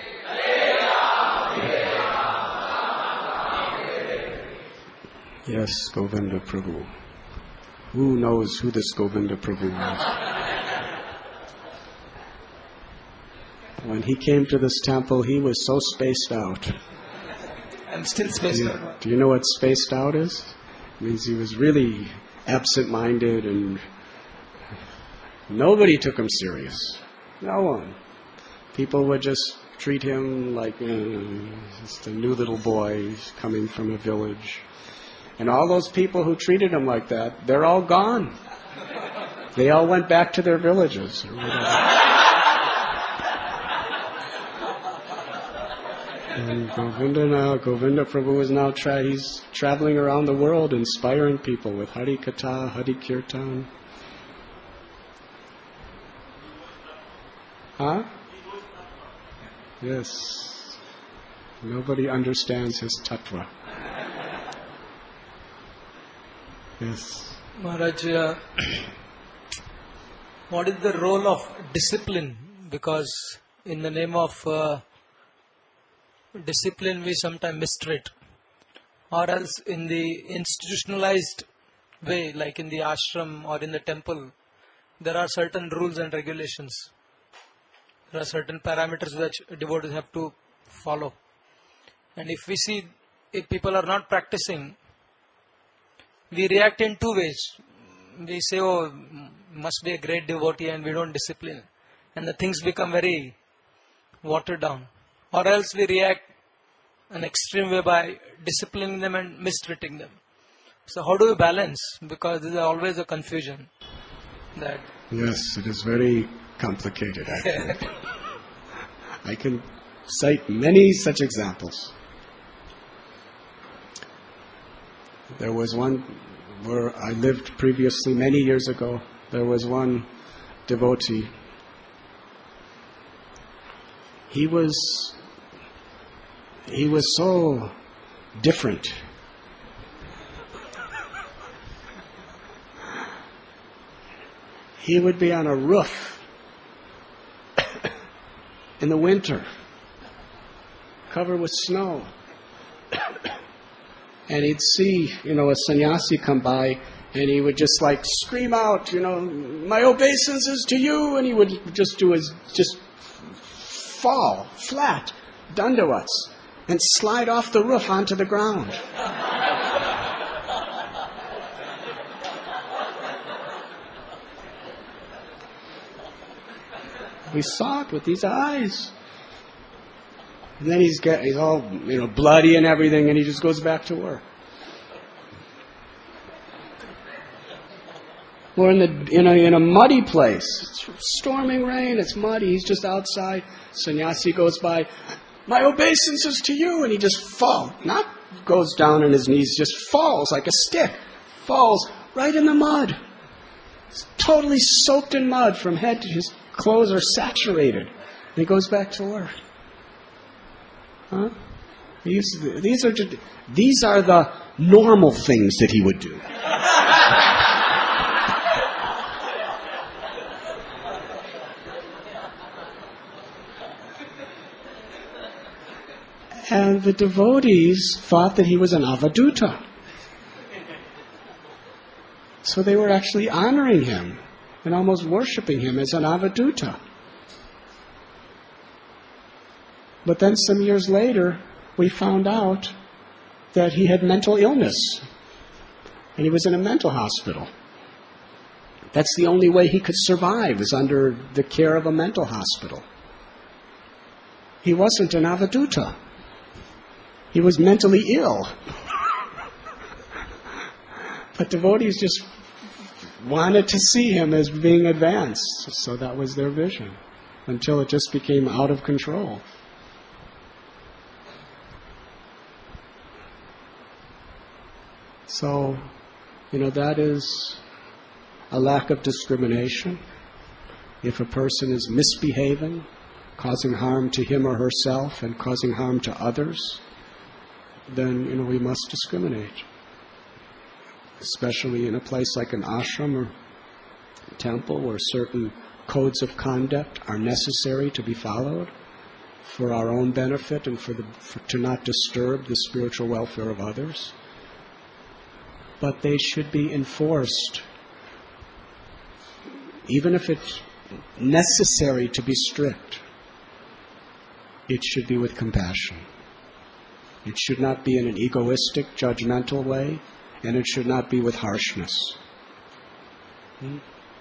Yes, Govinda Prabhu. Who knows who this Govinda Prabhu is? When he came to this temple, he was so spaced out. I'm still spaced do you, out. Do you know what spaced out is? It means he was really absent-minded and nobody took him serious. No one. People would just treat him like uh, just a new little boy coming from a village. And all those people who treated him like that, they're all gone. They all went back to their villages. And Govinda now, Govinda Prabhu is now tra- he's traveling around the world inspiring people with Hari Katha, Hari Kirtan. Huh? Yes. Nobody understands his tattva. Yes. Maharaj, uh, what is the role of discipline? Because in the name of uh, discipline we sometimes mistreat. Or else in the institutionalized way, like in the ashram or in the temple, there are certain rules and regulations. There are certain parameters which devotees have to follow. And if we see, if people are not practicing, we react in two ways. We say, oh, must be a great devotee and we don't discipline. And the things become very watered down. Or else we react an extreme way by disciplining them and mistreating them. So how do we balance? Because there is always a confusion. That yes, it is very complicated, actually. I can cite many such examples. There was one where I lived previously, many years ago. There was one devotee. He was, he was so different. He would be on a roof in the winter, covered with snow. And he'd see, you know, a sannyasi come by, and he would just like scream out, you know, my obeisances to you, and he would just do his, just fall flat, dandavats, and slide off the roof onto the ground. We saw it with these eyes. And then he's get, he's all, you know, bloody and everything, and he just goes back to work. Or in the in a in a muddy place, it's storming rain, it's muddy. He's just outside. Sannyasi goes by, my obeisances to you, and he just falls, not goes down on his knees, just falls like a stick, falls right in the mud. He's totally soaked in mud from head to his clothes are saturated. And he goes back to work. Huh? These, these are just, these are the normal things that he would do. And the devotees thought that he was an avaduta. So they were actually honoring him and almost worshipping him as an Avadhuta. But then some years later, we found out that he had mental illness. And he was in a mental hospital. That's the only way he could survive, was under the care of a mental hospital. He wasn't an Avadhuta. He was mentally ill. But devotees just wanted to see him as being advanced. So that was their vision, until it just became out of control. So, you know, that is a lack of discrimination. If a person is misbehaving, causing harm to him or herself and causing harm to others, then, you know, we must discriminate. Especially in a place like an ashram or temple where certain codes of conduct are necessary to be followed for our own benefit and for the for, to not disturb the spiritual welfare of others. But they should be enforced, even if it's necessary to be strict. It should be with compassion. It should not be in an egoistic, judgmental way, and it should not be with harshness. Hmm?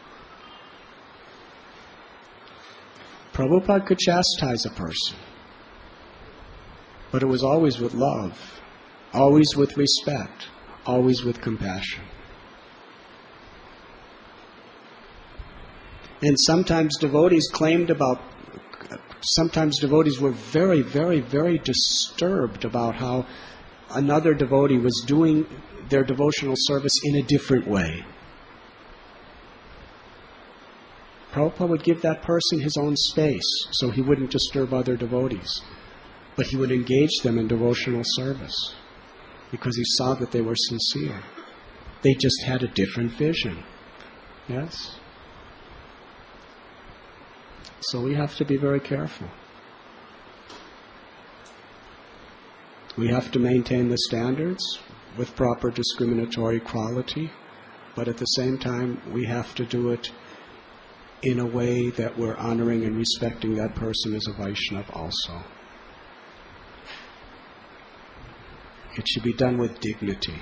Prabhupada could chastise a person, but it was always with love, always with respect, always with compassion. And sometimes devotees claimed about, sometimes devotees were very, very, very disturbed about how another devotee was doing their devotional service in a different way. Prabhupada would give that person his own space so he wouldn't disturb other devotees. But he would engage them in devotional service because he saw that they were sincere. They just had a different vision. Yes? So we have to be very careful. We have to maintain the standards with proper discriminatory quality, but at the same time we have to do it in a way that we're honoring and respecting that person as a Vaishnava also. It should be done with dignity.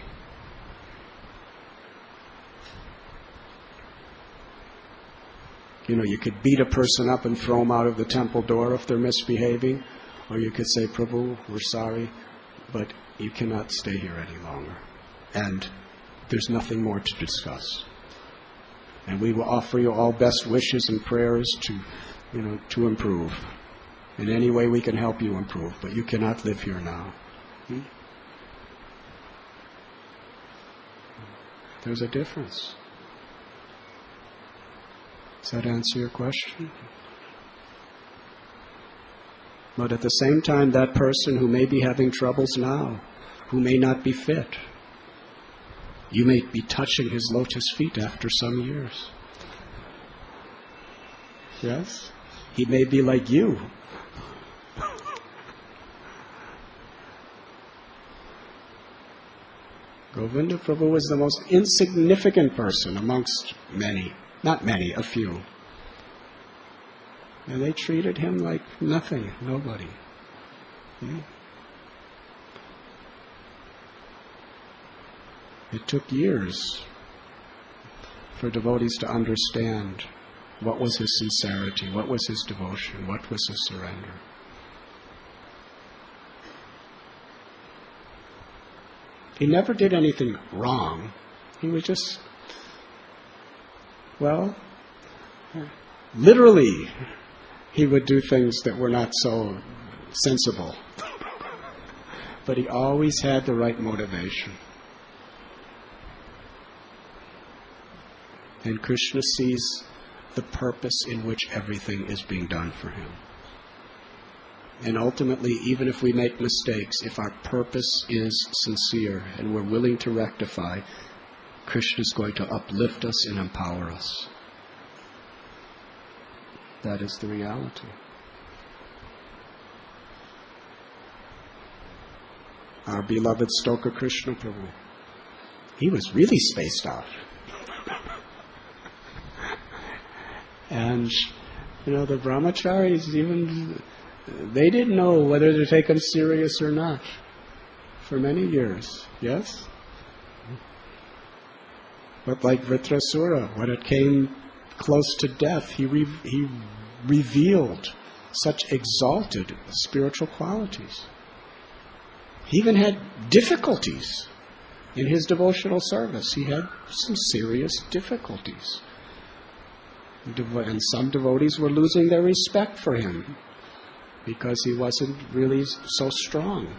You know, you could beat a person up and throw them out of the temple door if they're misbehaving, or you could say, Prabhu, we're sorry, but you cannot stay here any longer. And there's nothing more to discuss. And we will offer you all best wishes and prayers to, you know, to improve. In any way we can help you improve, but you cannot live here now. Hmm? There's a difference. Does that answer your question? But at the same time, that person who may be having troubles now, who may not be fit, you may be touching his lotus feet after some years. Yes? He may be like you. Govinda Prabhu was the most insignificant person amongst many. Not many, a few. And they treated him like nothing, nobody. Hmm? It took years for devotees to understand what was his sincerity, what was his devotion, what was his surrender. He never did anything wrong. He was just, well, literally, he would do things that were not so sensible. But he always had the right motivation. And Krishna sees the purpose in which everything is being done for him. And ultimately, even if we make mistakes, if our purpose is sincere and we're willing to rectify, Krishna is going to uplift us and empower us. That is the reality. Our beloved Stoka Krishna Prabhu, he was really spaced out. And, you know, the brahmacharis even, they didn't know whether to take him serious or not for many years. Yes? But like Vritrasura, when it came close to death, he re- he revealed such exalted spiritual qualities. He even had difficulties in his devotional service. He had some serious difficulties. And some devotees were losing their respect for him because he wasn't really so strong.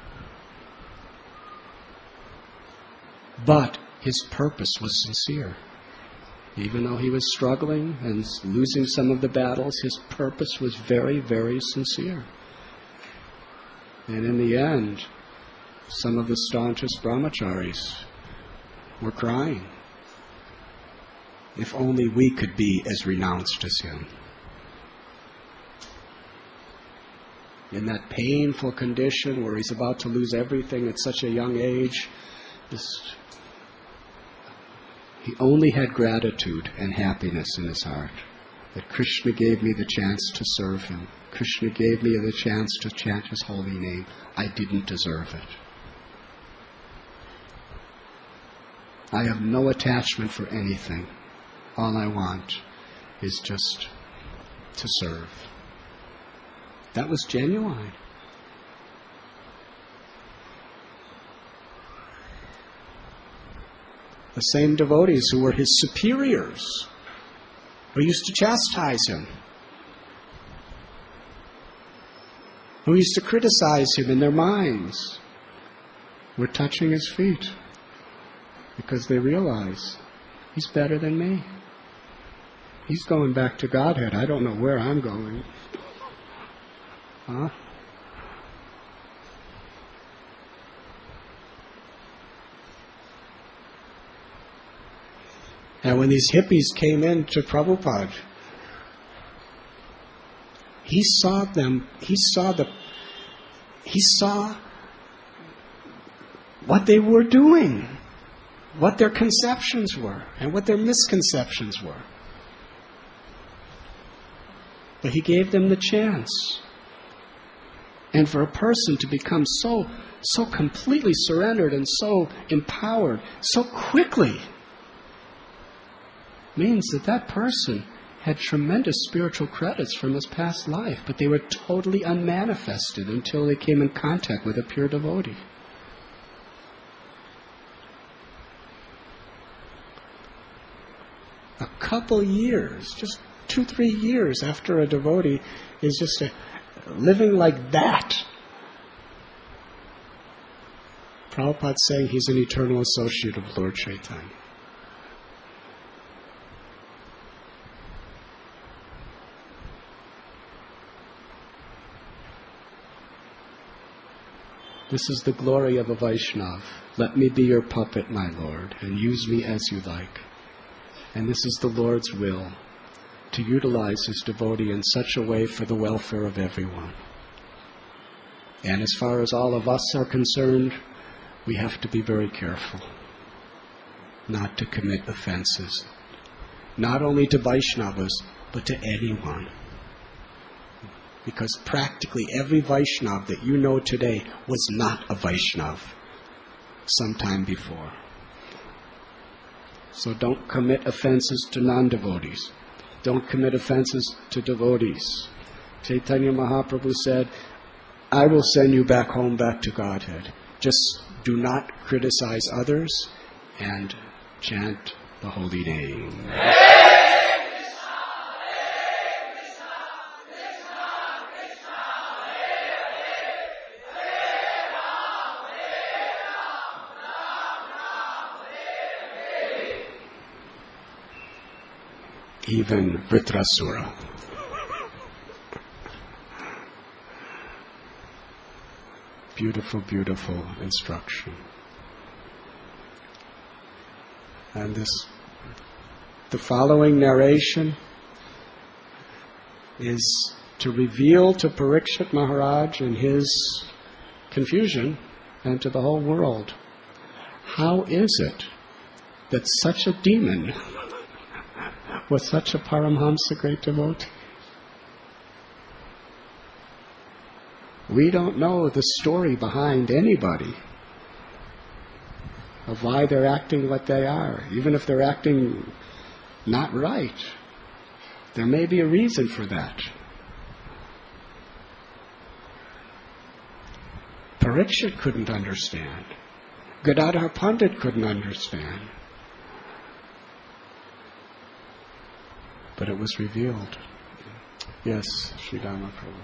But his purpose was sincere. Even though he was struggling and losing some of the battles, his purpose was very, very sincere. And in the end, some of the staunchest brahmacharis were crying. If only we could be as renounced as him. In that painful condition where he's about to lose everything at such a young age, this, he only had gratitude and happiness in his heart that Krishna gave me the chance to serve him. Krishna gave me the chance to chant his holy name. I didn't deserve it. I have no attachment for anything. All I want is just to serve. That was genuine. The same devotees who were his superiors, who used to chastise him, who used to criticize him in their minds, were touching his feet because they realize he's better than me. He's going back to Godhead. I don't know where I'm going. Huh? And when these hippies came in to Prabhupada, he saw them, he saw the, he saw what they were doing, what their conceptions were, and what their misconceptions were. But he gave them the chance. And for a person to become so, so completely surrendered and so empowered so quickly means that that person had tremendous spiritual credits from his past life, but they were totally unmanifested until they came in contact with a pure devotee. A couple years, just two, three years after a devotee is just a, living like that, Prabhupada's saying he's an eternal associate of Lord Chaitanya. This is the glory of a Vaishnava. Let me be your puppet, my Lord, and use me as you like. And this is the Lord's will, to utilize his devotee in such a way for the welfare of everyone. And as far as all of us are concerned, we have to be very careful not to commit offenses, not only to Vaishnavas, but to anyone. Because practically every Vaishnava that you know today was not a Vaishnava sometime before. So don't commit offenses to non-devotees. Don't commit offenses to devotees. Chaitanya Mahaprabhu said, I will send you back home, back to Godhead. Just do not criticize others and chant the holy name. Even Vritrasura. Beautiful, beautiful instruction. And this, the following narration is to reveal to Parikshit Maharaj in his confusion and to the whole world, how is it that such a demon Was such a Paramhamsa great devotee? We don't know the story behind anybody of why they're acting what they are, even if they're acting not right. There may be a reason for that. Parikshit couldn't understand. Gadadhar Pandit couldn't understand. But it was revealed. Yes, Sri Dhamma Prabhu.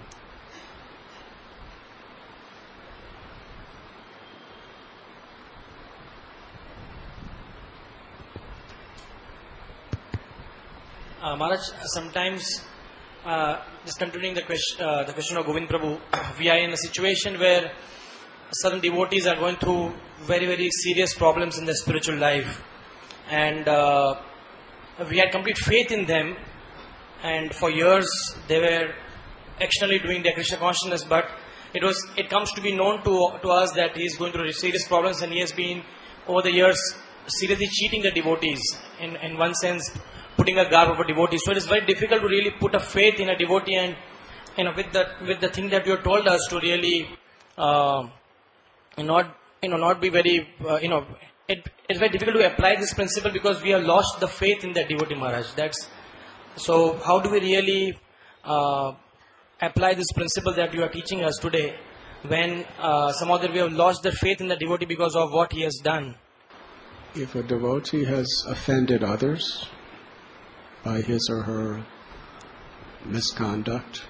Uh, Maharaj, sometimes, uh, just continuing the question, uh, the question of Govind Prabhu, we are in a situation where certain devotees are going through very, very serious problems in their spiritual life. And uh, we had complete faith in them. And for years, they were externally doing their Krishna consciousness. But it was it comes to be known to, to us that he is going through serious problems. And he has been, over the years, seriously cheating the devotees. In, in one sense, putting a garb of a devotee. So it is very difficult to really put a faith in a devotee, and you know, with the with the thing that you have told us, to really uh, not you know not be very uh, you know it, it's very difficult to apply this principle because we have lost the faith in that devotee, Maharaj. That's so. How do we really uh, apply this principle that you are teaching us today, when uh, somehow that we have lost the faith in the devotee because of what he has done? If a devotee has offended others by his or her misconduct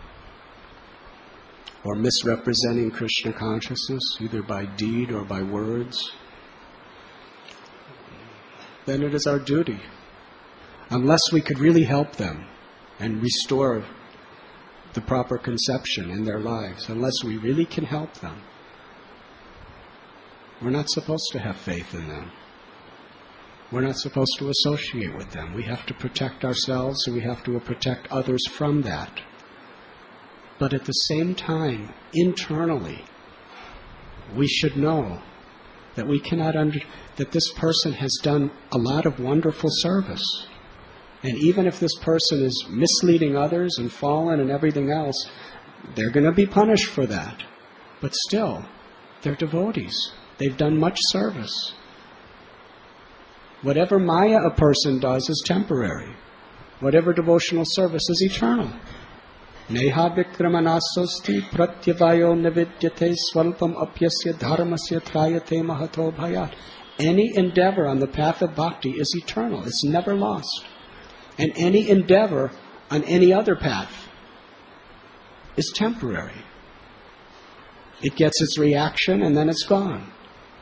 or misrepresenting Krishna consciousness, either by deed or by words, then it is our duty, unless we could really help them and restore the proper conception in their lives, unless we really can help them, we're not supposed to have faith in them. We're not supposed to associate with them. We have to protect ourselves, and we have to protect others from that. But at the same time, internally, we should know that we cannot under, that this person has done a lot of wonderful service. And even if this person is misleading others and fallen and everything else, they're going to be punished for that. But still, they're devotees. They've done much service. Whatever maya a person does is temporary. Whatever devotional service is eternal. Neha vikramanasosti pratyavayo navidyate swalpam apyasya dharmasya trayate mahato bhayat. Any endeavor on the path of bhakti is eternal. It's never lost. And any endeavor on any other path is temporary. It gets its reaction and then it's gone.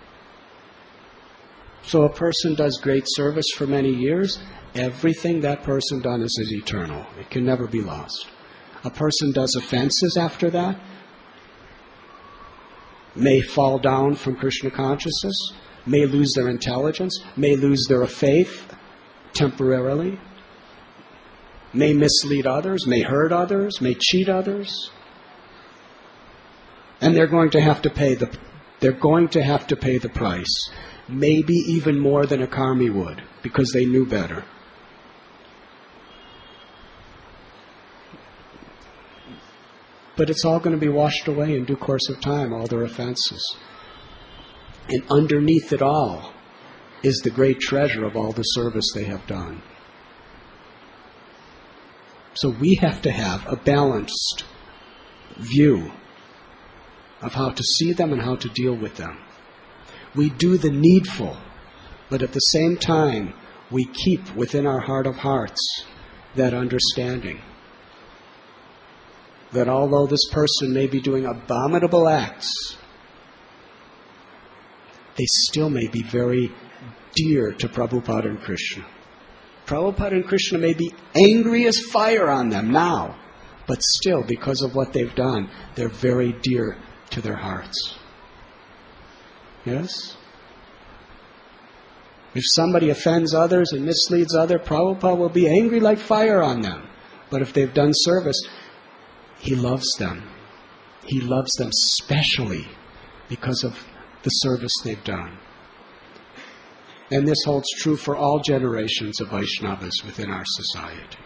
So a person does great service for many years, everything that person done is, is eternal. It can never be lost. A person does offenses after that, may fall down from Krishna consciousness, may lose their intelligence, may lose their faith temporarily, may mislead others, may hurt others, may cheat others. And they're going to have to pay the they're going to have to pay the price. Maybe even more than a karmi would, because they knew better. But it's all going to be washed away in due course of time, all their offenses. And underneath it all is the great treasure of all the service they have done. So we have to have a balanced view of how to see them and how to deal with them. We do the needful, but at the same time, we keep within our heart of hearts that understanding that although this person may be doing abominable acts, they still may be very dear to Prabhupada and Krishna. Prabhupada and Krishna may be angry as fire on them now, but still, because of what they've done, they're very dear to their hearts. Yes? If somebody offends others and misleads others, Prabhupada will be angry like fire on them. But if they've done service, he loves them. He loves them specially because of the service they've done. And this holds true for all generations of Vaishnavas within our society.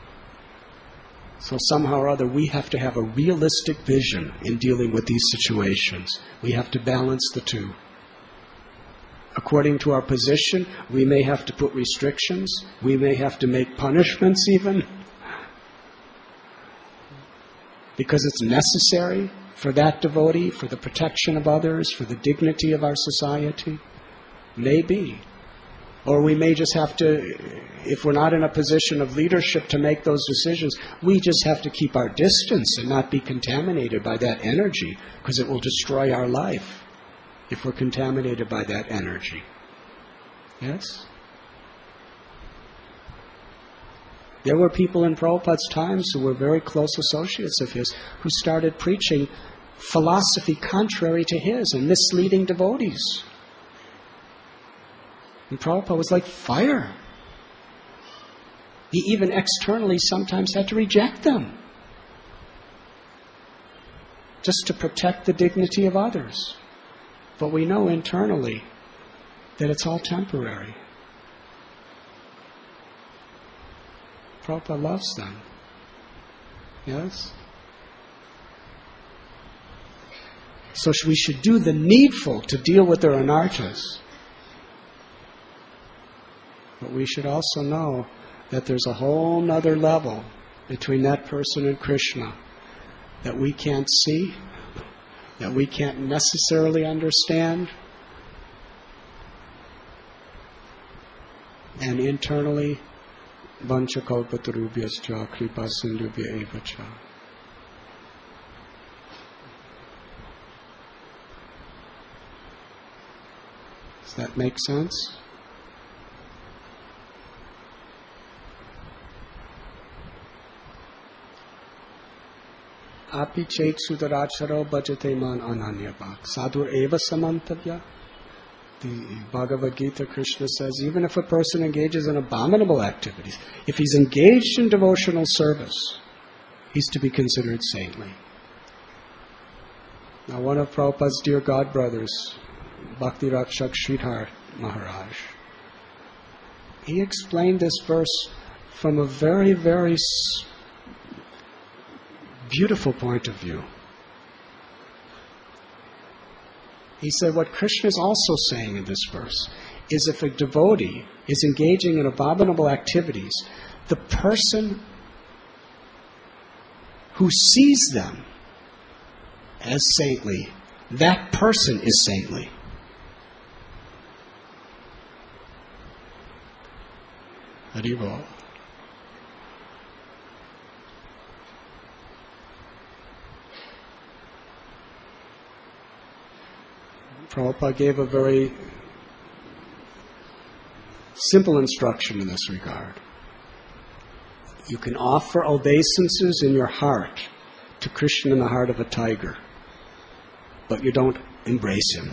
So somehow or other, we have to have a realistic vision in dealing with these situations. We have to balance the two. According to our position, we may have to put restrictions. We may have to make punishments even. Because it's necessary for that devotee, for the protection of others, for the dignity of our society. Maybe. Or we may just have to, if we're not in a position of leadership to make those decisions, we just have to keep our distance and not be contaminated by that energy, because it will destroy our life if we're contaminated by that energy. Yes? There were people in Prabhupada's times who were very close associates of his who started preaching philosophy contrary to his and misleading devotees. And Prabhupada was like fire. He even externally sometimes had to reject them, just to protect the dignity of others. But we know internally that it's all temporary. Prabhupada loves them. Yes? So we should do the needful to deal with their anarthas. But we should also know that there's a whole nother level between that person and Krishna that we can't see, that we can't necessarily understand. And internally, vanchakalpatarubhyascha kripasindubhya evacha. Does that make sense? Api chet sudaracharo bhajate man ananyabhak. Sadhur eva samantavya. The Bhagavad Gita, Krishna says, even if a person engages in abominable activities, if he's engaged in devotional service, he's to be considered saintly. Now, one of Prabhupada's dear god brothers, Bhakti Rakshak Sridhar Maharaj, he explained this verse from a very, very beautiful point of view. He said what Krishna is also saying in this verse is if a devotee is engaging in abominable activities, the person who sees them as saintly, that person is saintly. Haribo. Prabhupada gave a very simple instruction in this regard. You can offer obeisances in your heart to Krishna in the heart of a tiger, but you don't embrace him.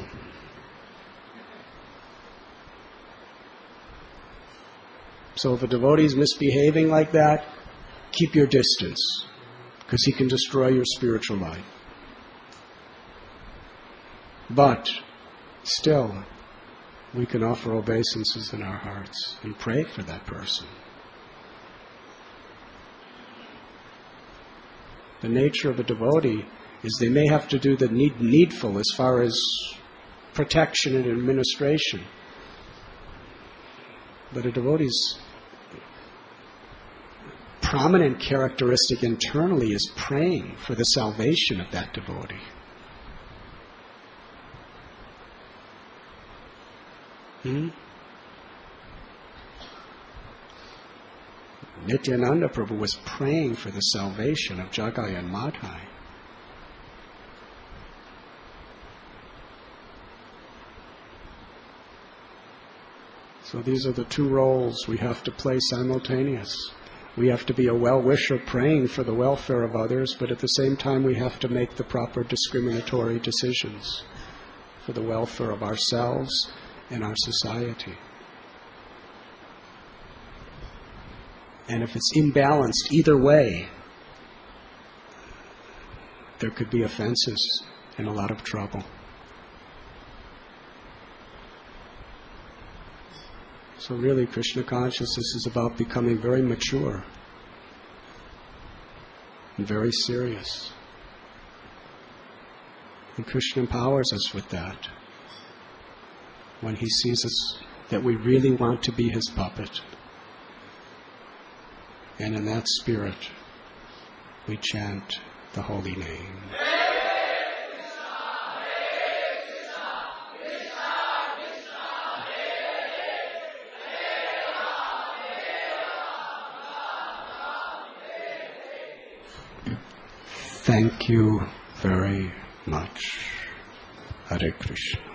So if a devotee is misbehaving like that, keep your distance, because he can destroy your spiritual life. But still, we can offer obeisances in our hearts and pray for that person. The nature of a devotee is they may have to do the need, needful as far as protection and administration. But a devotee's prominent characteristic internally is praying for the salvation of that devotee. Hmm? Nityananda Prabhu was praying for the salvation of Jagai and Madhai. So these are the two roles we have to play simultaneous. We have to be a well-wisher praying for the welfare of others, but at the same time we have to make the proper discriminatory decisions for the welfare of ourselves and our society. And if it's imbalanced either way, there could be offenses and a lot of trouble. So really, Krishna consciousness is about becoming very mature and very serious. And Krishna empowers us with that when He sees us that we really want to be His puppet. And in that spirit, we chant the holy name. Thank you very much. Hare Krishna.